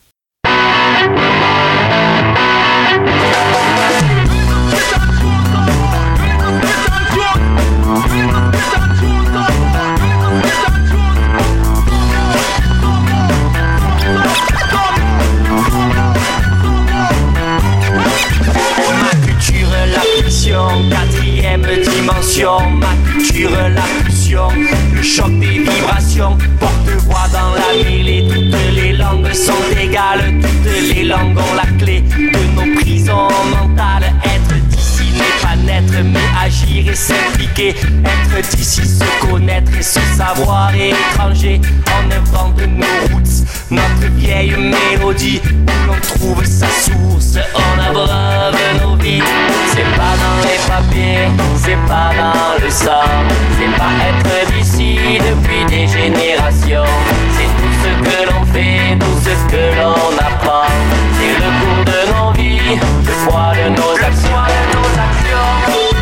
Quatrième dimension, ma culture, la pulsion, le choc des vibrations, porte-voix dans la mêlée, toutes les langues sont égales, toutes les langues ont la clé de nos prisons mentales. Être d'ici n'est pas naître, mais agir et s'impliquer. Être d'ici, se connaître et se savoir étranger. On invente nos roots, notre vieille mélodie, où l'on trouve sa source, on abreuve nos vies. C'est pas dans les papiers, c'est pas dans le sang, c'est pas être d'ici depuis des générations. C'est tout ce que l'on fait, tout ce que l'on apprend. C'est le cours de nos vies, le poids de nos actions, de nos actions.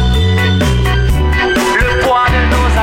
Le poids de nos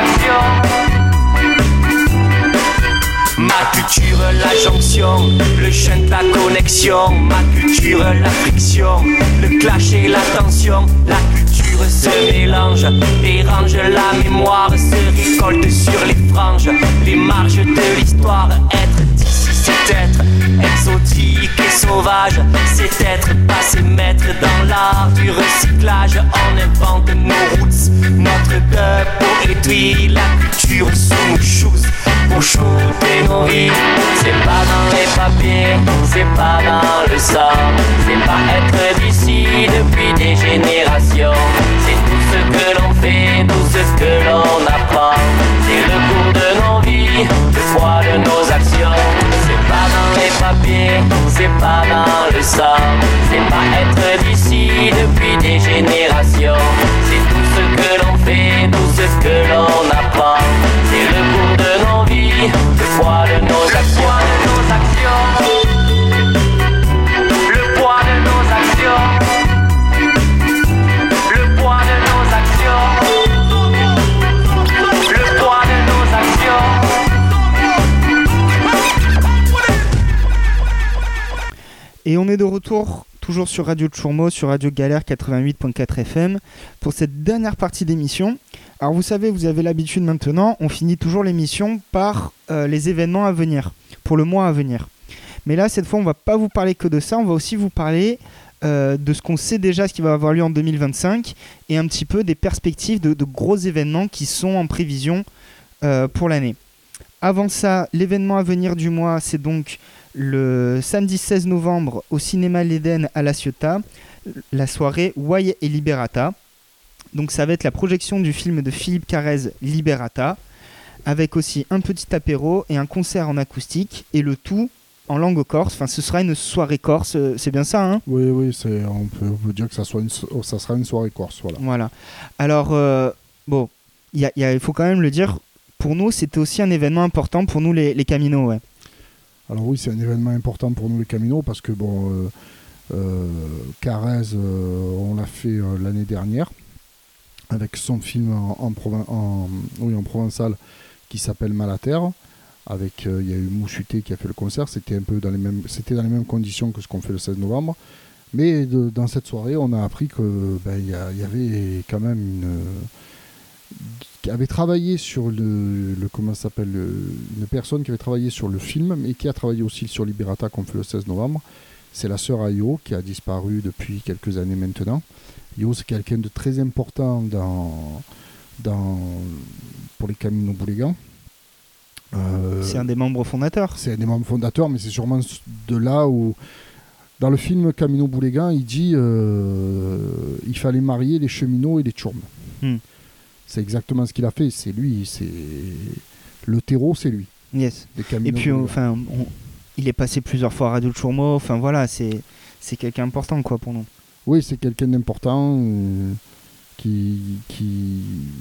actions. Ma culture, la jonction, le chant de la connexion. Ma culture, la friction, le clash et la tension. La culture se mélange, dérange la mémoire, se récolte sur les franges, les marges de l'histoire. Être d'ici, c'est être exotique et sauvage, c'est être passé maître dans l'art du recyclage. On invente nos roots, notre peuple étui, la culture sous nos shoes pour shooter nos vies. C'est pas dans les papiers, c'est pas dans le sang, c'est pas être d'ici depuis des générations. C'est tout ce que l'on fait, tout ce que l'on apprend. C'est le cours de nos vies, le poids de nos actions. est de retour, toujours sur Radio Tchourmo, sur Radio Galère quatre-vingt-huit virgule quatre F M, pour cette dernière partie d'émission. Alors vous savez, vous avez l'habitude maintenant, on finit toujours l'émission par euh, les événements à venir, pour le mois à venir. Mais là, cette fois, on ne va pas vous parler que de ça, on va aussi vous parler euh, de ce qu'on sait déjà, ce qui va avoir lieu en deux mille vingt-cinq, et un petit peu des perspectives de, de gros événements qui sont en prévision euh, pour l'année. Avant ça, l'événement à venir du mois, c'est donc le samedi seize novembre au cinéma L'Éden à La Ciotat, la soirée Why et Liberata. Donc ça va être la projection du film de Philippe Carrez, Liberata, avec aussi un petit apéro et un concert en acoustique, et le tout en langue corse. Enfin, ce sera une soirée corse, c'est bien ça, hein ? Oui, oui, c'est, on, peut, on peut dire que ça, soit une, ça sera une soirée corse, voilà. Voilà. Alors, euh, bon, il faut quand même le dire, pour nous, c'était aussi un événement important, pour nous les, les Caminos, ouais. Alors oui, c'est un événement important pour nous les Caminos, parce que, bon, euh, euh, Carrez, euh, on l'a fait euh, l'année dernière, avec son film en, en, provin- en, oui, en provençal, qui s'appelle Malaterre. Avec, il euh, y a eu Moussuté qui a fait le concert, c'était un peu dans les mêmes, c'était dans les mêmes conditions que ce qu'on fait le seize novembre. Mais de, dans cette soirée, on a appris que ben, y, a, y avait quand même une, qui avait travaillé sur le, le comment ça s'appelle, le, une personne qui avait travaillé sur le film, mais qui a travaillé aussi sur Liberata qu'on fait le seize novembre. C'est la sœur Ayo qui a disparu depuis quelques années maintenant. Yo, c'est quelqu'un de très important dans, dans, pour les Caminos Boulégan. Euh, c'est un des membres fondateurs. C'est un des membres fondateurs, mais c'est sûrement de là où, dans le film Camino Boulégan, il dit euh, il fallait marier les cheminots et les tchourmes. Hmm. C'est exactement ce qu'il a fait. C'est lui, c'est le terreau, c'est lui. Yes. Et puis, enfin, on... il est passé plusieurs fois à Radio Tchourmo. Enfin voilà, c'est c'est quelqu'un d'important quoi pour nous. Oui, c'est quelqu'un d'important euh, qui qui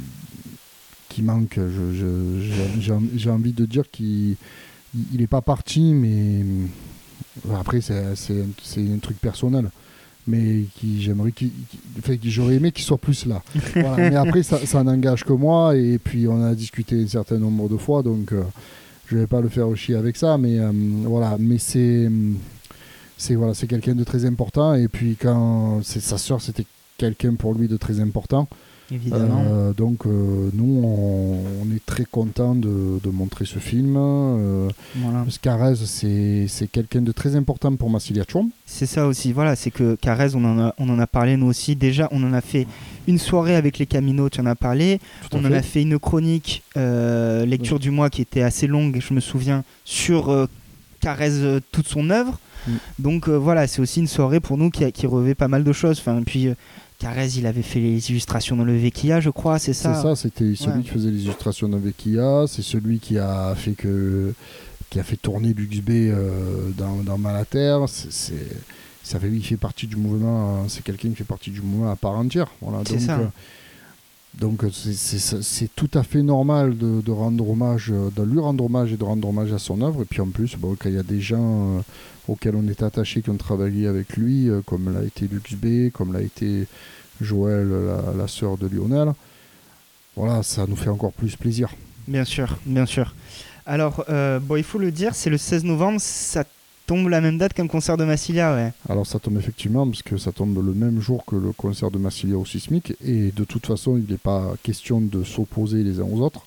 qui manque. Je, je, j'ai, j'ai envie de dire qu'il n'est pas parti, mais après c'est, c'est, c'est un truc personnel. Mais qui j'aimerais qu'il, enfin, j'aurais aimé qu'il soit plus là. Voilà. Mais après ça, ça n'engage que moi, et puis on a discuté un certain nombre de fois, donc euh, je vais pas le faire chier avec ça. Mais euh, voilà, mais c'est c'est voilà, c'est quelqu'un de très important. Et puis quand c'est sa sœur, c'était quelqu'un pour lui de très important. Évidemment. Euh, donc euh, nous on, on est très content de, de montrer ce film. Euh, voilà. Parce que Carrez c'est, c'est quelqu'un de très important pour Massilia Tchourm. C'est ça aussi, voilà, c'est que Carrez on en a, on en a parlé nous aussi. Déjà on en a fait une soirée avec les Caminos, tu en as parlé. On fait. en a fait une chronique euh, lecture ouais. du mois qui était assez longue, je me souviens, sur euh, Carrez euh, toute son œuvre. Mm. Donc euh, voilà, c'est aussi une soirée pour nous qui, a, qui revêt pas mal de choses. Enfin, puis euh, Carrez, il avait fait les illustrations dans le Vecchia, je crois, c'est ça. C'est ça, c'était celui ouais. qui faisait les illustrations dans le Vecchia, c'est celui qui a fait que qui a fait tourner l'U X B euh, dans, dans Malaterre. C'est, c'est, ça fait, il fait partie du mouvement, c'est quelqu'un qui fait partie du mouvement à part entière. Voilà, c'est donc, ça. Euh, donc c'est, c'est, c'est tout à fait normal de, de rendre hommage, de lui rendre hommage et de rendre hommage à son œuvre. Et puis en plus, bon, quand il y a des gens euh, auxquels on est attaché, qui ont travaillé avec lui, euh, comme l'a été l'U X B, comme l'a été Joël, la, la sœur de Lionel, voilà, ça nous fait encore plus plaisir. Bien sûr, bien sûr. Alors, euh, bon, il faut le dire, c'est le seize novembre, ça tombe la même date qu'un concert de Massilia, ouais. Alors ça tombe effectivement, parce que ça tombe le même jour que le concert de Massilia au Sismic, et de toute façon, il n'est pas question de s'opposer les uns aux autres.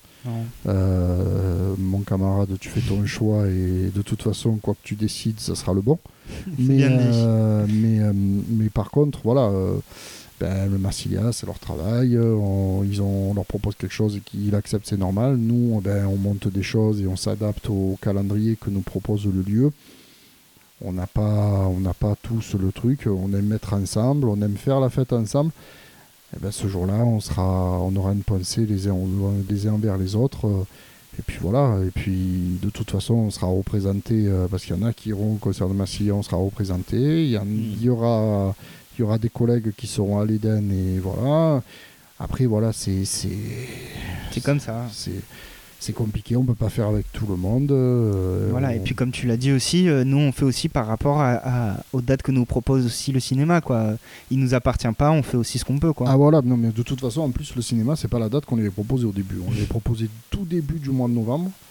Euh, mon camarade, tu fais ton choix, et de toute façon, quoi que tu décides, ça sera le bon. mais, euh, mais, euh, mais par contre, voilà... Euh, Ben, le Massilia, c'est leur travail, on, ils ont, on leur propose quelque chose et qu'ils acceptent, c'est normal. Nous, ben, on monte des choses et on s'adapte au calendrier que nous propose le lieu. On n'a pas, on n'a pas tous le truc, on aime être ensemble, on aime faire la fête ensemble. Et ben, ce jour-là, on, sera, on aura une pensée les uns, les uns envers les autres. Et puis voilà, et puis de toute façon, on sera représenté, parce qu'il y en a qui iront au concert de Massilia, on sera représenté. Il y, en, il y aura... Il y aura des collègues qui seront à l'Éden, et voilà. Après, voilà, c'est... C'est, c'est comme ça. C'est, c'est compliqué, on ne peut pas faire avec tout le monde. Euh, voilà, on... et puis comme tu l'as dit aussi, euh, nous, on fait aussi par rapport à, à, aux dates que nous propose aussi le cinéma, quoi. Il ne nous appartient pas, on fait aussi ce qu'on peut, quoi. Ah voilà, non, mais de toute façon, en plus, le cinéma, c'est pas la date qu'on avait proposée au début. On l'avait proposé tout début du mois de novembre.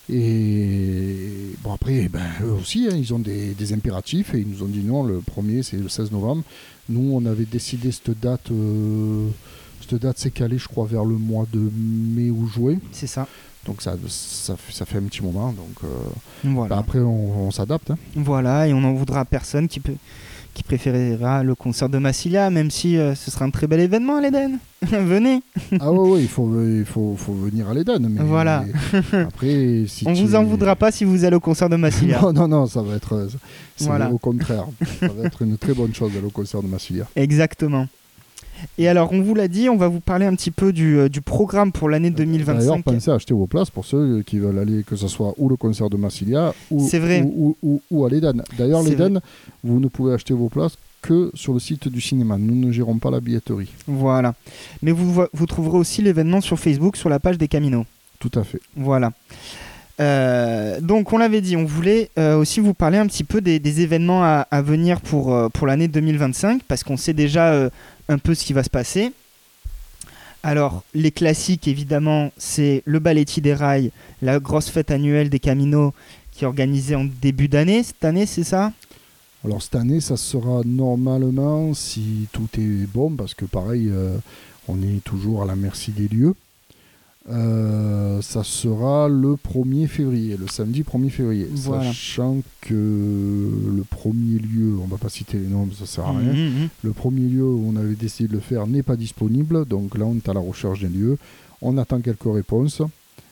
Et bon, après, ben, eux aussi, hein, ils ont des, des impératifs et ils nous ont dit non, le premier c'est le seize novembre. Nous, on avait décidé cette date, euh, cette date s'est calée, je crois, vers le mois de mai ou juin. C'est ça. Donc ça, ça, ça fait un petit moment. Donc euh, voilà. ben après, on, on s'adapte. Hein. Voilà, et on n'en voudra à personne qui peut. qui préférera le concert de Massilia, même si euh, ce sera un très bel événement à l'Eden. Venez. Ah ouais, ouais, il faut, il faut, faut venir à l'Eden. Mais voilà. Après, si on tu... vous en voudra pas si vous allez au concert de Massilia. non, non, non, ça va être, c'est voilà. au contraire. Ça va être une très bonne chose d'aller au concert de Massilia. Exactement. Et alors, on vous l'a dit, on va vous parler un petit peu du, euh, du programme pour l'année deux mille vingt-cinq. D'ailleurs, pensez à acheter vos places pour ceux qui veulent aller, que ce soit ou le concert de Massilia ou, C'est vrai. ou, ou, ou, ou à l'Eden. D'ailleurs, C'est l'Eden, vrai. vous ne pouvez acheter vos places que sur le site du cinéma. Nous ne gérons pas la billetterie. Voilà. Mais vous, vous trouverez aussi l'événement sur Facebook, sur la page des Caminos. Tout à fait. Voilà. Euh, donc on l'avait dit, on voulait euh, aussi vous parler un petit peu des, des événements à, à venir pour, euh, pour l'année deux mille vingt-cinq, parce qu'on sait déjà euh, un peu ce qui va se passer. Alors les classiques évidemment, c'est le Balletti des Rails, la grosse fête annuelle des Caminos qui est organisée en début d'année. Cette année, c'est ça ? Alors cette année, ça sera normalement, si tout est bon, parce que pareil, euh, on est toujours à la merci des lieux. Euh, ça sera le premier février, le samedi premier février. Voilà. Sachant que le premier lieu, on va pas citer les noms, ça sert à rien. Mmh, mmh. Le premier lieu où on avait décidé de le faire n'est pas disponible, donc là on est à la recherche d'un lieu. On attend quelques réponses.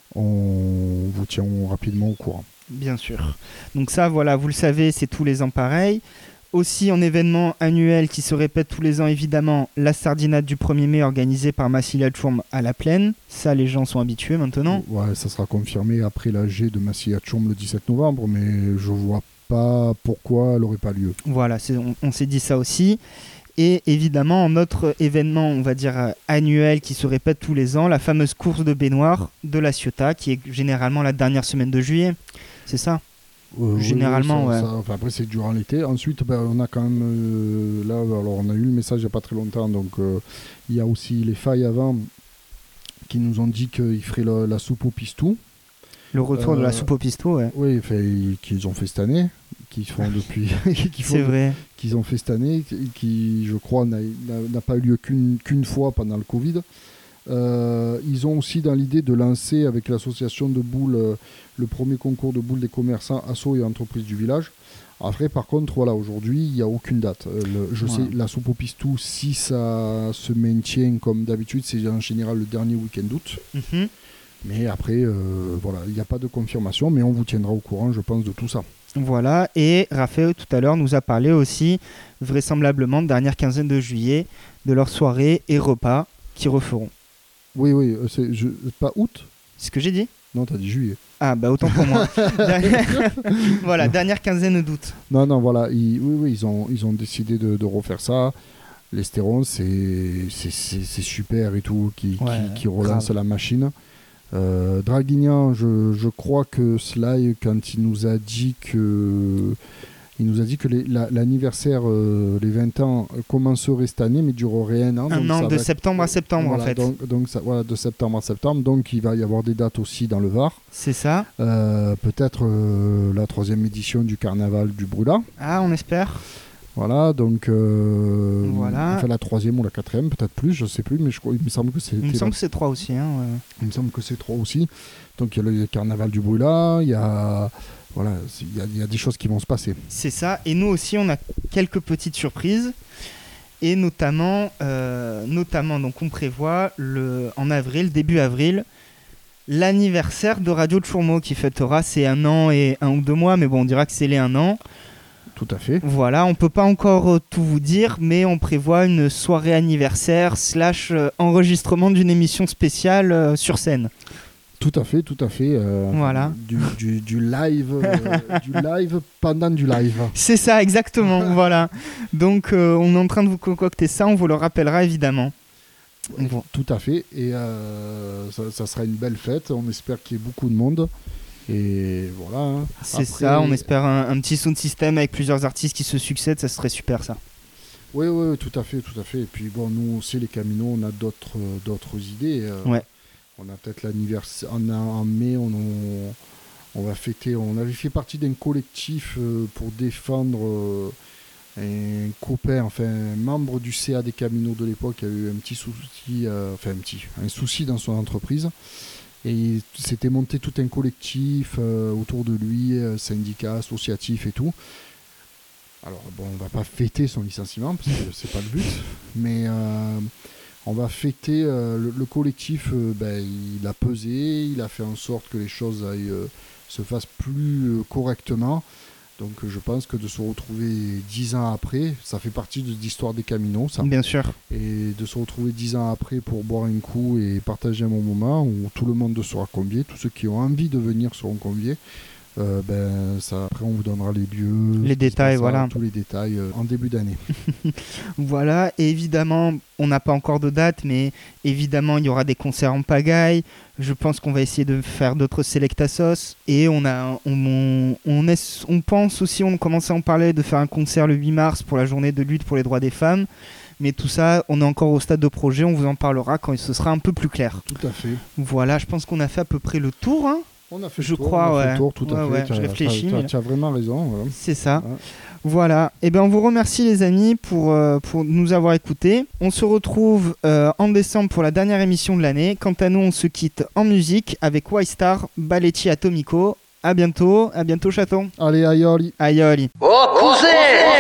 On vous tient rapidement au courant. Bien sûr. Donc ça, voilà, vous le savez, c'est tous les ans pareil. Aussi en événement annuel qui se répète tous les ans, évidemment, la Sardinade du premier mai organisée par Massilia Tchourm à la Plaine. Ça, les gens sont habitués maintenant. Ouais, ça sera confirmé après l'A G de Massilia Tchourm le dix-sept novembre, mais je vois pas pourquoi elle n'aurait pas lieu. Voilà, c'est, on, on s'est dit ça aussi. Et évidemment, notre événement, on va dire, euh, annuel qui se répète tous les ans, la fameuse course de baignoire de la Ciotat, qui est généralement la dernière semaine de juillet. C'est ça ? Euh, Généralement, oui, ça, ouais. ça, enfin, après, c'est durant l'été. Ensuite, ben, on a quand même. Euh, là, alors, on a eu le message il n'y a pas très longtemps. Donc, euh, il y a aussi les failles avant qui nous ont dit qu'ils feraient la, la soupe au pistou. Le retour Euh, de la soupe au pistou, ouais. Oui, enfin, qu'ils ont fait cette année. Qu'ils font depuis. qu'ils font C'est vrai. Qu'ils ont fait cette année. Qui, je crois, n'a, n'a, n'a pas eu lieu qu'une, qu'une fois pendant le Covid. Euh, ils ont aussi dans l'idée de lancer avec l'association de boules euh, le premier concours de boules des commerçants, assos et entreprises du village. Après, par contre, voilà, aujourd'hui, il n'y a aucune date. Euh, le, je Voilà. sais, la soupe au pistou, si ça se maintient comme d'habitude, c'est en général le dernier week-end d'août. Mhm. Mais après, euh, voilà, il n'y a pas de confirmation, mais on vous tiendra au courant, je pense, de tout ça. Voilà, et Raphaël tout à l'heure nous a parlé aussi, vraisemblablement, dernière quinzaine de juillet, de leur soirée et repas qu'ils referont. Oui, oui, euh, c'est je, pas août. C'est ce que j'ai dit ? Non, t'as dit juillet. Ah, bah autant pour moi. Dernière- voilà, dernière quinzaine d'août. Non, non, voilà, ils, oui, oui, ils ont, ils ont décidé de, de refaire ça. L'Estéron, c'est, c'est, c'est, c'est super et tout, qui, Ouais, qui, qui relance grave. la machine. Euh, Draguignan, je, je crois que Sly, quand il nous a dit que, il nous a dit que les- la- l'anniversaire, euh, les vingt ans, commencerait cette année, mais durerait un an. Un donc an, ça de va- septembre à septembre, Voilà, en fait. Donc, donc ça, voilà, de septembre à septembre. Donc il va y avoir des dates aussi dans le Var. C'est ça. Euh, peut-être euh, la troisième édition du carnaval du Brûlat. Ah, on espère. Voilà, donc euh, Voilà. enfin la troisième ou la quatrième, peut-être plus, je sais plus, mais je crois, il me semble que c'est. Il me semble que c'est trois aussi. Hein, ouais. Il me semble que c'est trois aussi. Donc il y a le carnaval du Brûlat, il y a voilà, c'est- il y, a, il y a des choses qui vont se passer. C'est ça. Et nous aussi, on a quelques petites surprises. Et notamment, euh, notamment donc on prévoit le, en avril, début avril, l'anniversaire de Radio Tchourmo qui fêtera ses un an et un ou deux mois, mais bon, on dira que c'est les un an. Tout à fait. Voilà, on peut pas encore euh, tout vous dire, mais on prévoit une soirée anniversaire slash euh, enregistrement d'une émission spéciale euh, sur scène. Tout à fait, tout à fait. euh, Voilà. Du, du, du live, euh, du live pendant du live. C'est ça, exactement. Voilà. Donc, euh, on est en train de vous concocter ça. On vous le rappellera évidemment. Bon. Tout à fait. Et euh, ça, ça sera une belle fête. On espère qu'il y ait beaucoup de monde. Et voilà. hein. C'est Après- ça. On espère un, un petit sound system avec plusieurs artistes qui se succèdent. Ça serait super, ça. Oui, oui, tout à fait, tout à fait. Et puis bon, nous aussi, les Caminos, on a d'autres, euh, d'autres idées. euh, Ouais. On a peut-être l'anniversaire en, en mai, on, on, On va fêter, on avait fait partie d'un collectif euh, pour défendre euh, un copain, enfin un membre du C A des Caminos de l'époque qui a eu un petit souci, euh, enfin un petit, un souci dans son entreprise. Et il s'était monté tout un collectif euh, autour de lui, euh, syndicat, associatif et tout. Alors bon, on va pas fêter son licenciement parce que c'est pas le but, mais euh, on va fêter euh, le, le collectif. Euh, ben, il a pesé, il a fait en sorte que les choses aillent, euh, se fassent plus euh, correctement. Donc euh, je pense que de se retrouver dix ans après, ça fait partie de l'histoire des Caminos, ça. Bien sûr. Et de se retrouver dix ans après pour boire un coup et partager un bon moment où tout le monde sera convié, tous ceux qui ont envie de venir seront conviés. Euh, ben, ça, après, on vous donnera les lieux, les détails, ça, voilà. tous les détails euh, en début d'année. Voilà, et évidemment, on n'a pas encore de date, mais évidemment, il y aura des concerts en pagaille. Je pense qu'on va essayer de faire d'autres Selectasos. Et on, a, on, on, on, est, on pense aussi, on commence à en parler, de faire un concert le huit mars pour la journée de lutte pour les droits des femmes. Mais tout ça, on est encore au stade de projet, on vous en parlera quand ce sera un peu plus clair. Tout à fait. Voilà, je pense qu'on a fait à peu près le tour, hein. On a fait je le tour, crois, on a ouais. fait le tour, tout à ouais, fait. Ouais, je réfléchis. Tu as, mais... as vraiment raison. Voilà. C'est ça. Ouais. Voilà. Et bien, on vous remercie, les amis, pour, euh, pour nous avoir écoutés. On se retrouve euh, en décembre pour la dernière émission de l'année. Quant à nous, on se quitte en musique avec Y-Star, Balletti Atomico. À bientôt. À bientôt, chaton. Allez, aioli. Aioli. Oh, cousin!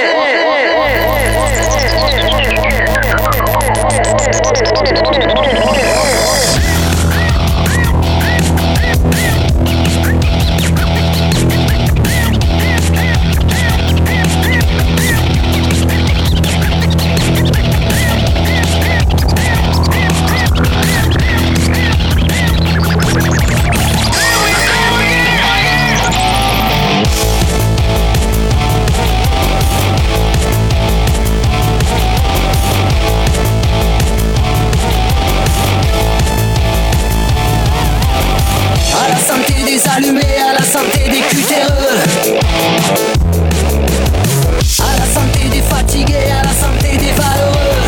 Allumé à la santé des cutéreux, à la santé des fatigués, à la santé des valeureux,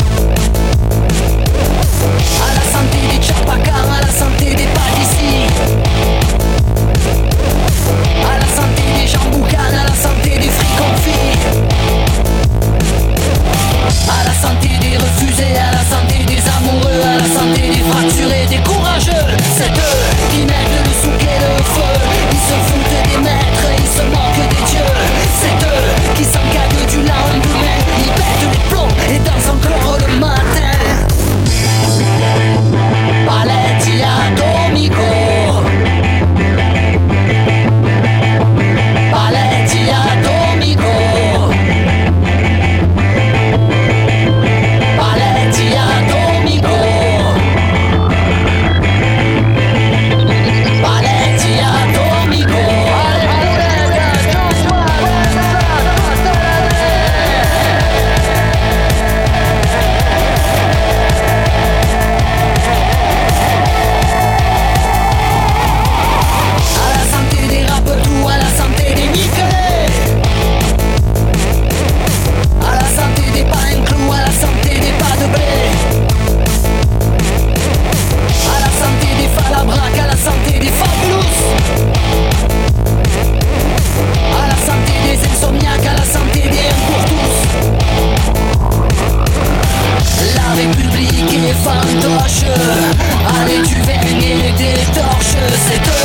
à la santé des tchapacars, à la santé des pas d'ici, à la santé des gens boucanes, à la santé des friconfis, à la santé des refusés, à la santé des amoureux, à la santé des fracturés, des courageux. C'est eux qui mettent le souk et le feu. Ils se foutent des maîtres, ils se moquent des dieux. C'est eux qui s'encadrent du lendemain. Ils pètent les plombs et dansent encore le matin. Balletti Atomico, Balletti Atomico, Balletti Atomico, Balletti Atomico. À la santé des rapetous, à la santé des nickelés, à la santé des pas inclous, à la santé des pas de blé, à la santé des falabraques, à la santé des fabulous, à la santé des insomniaques, à la santé des un pour tous. La République est fantoche, allez du vernis et des torches, c'est eux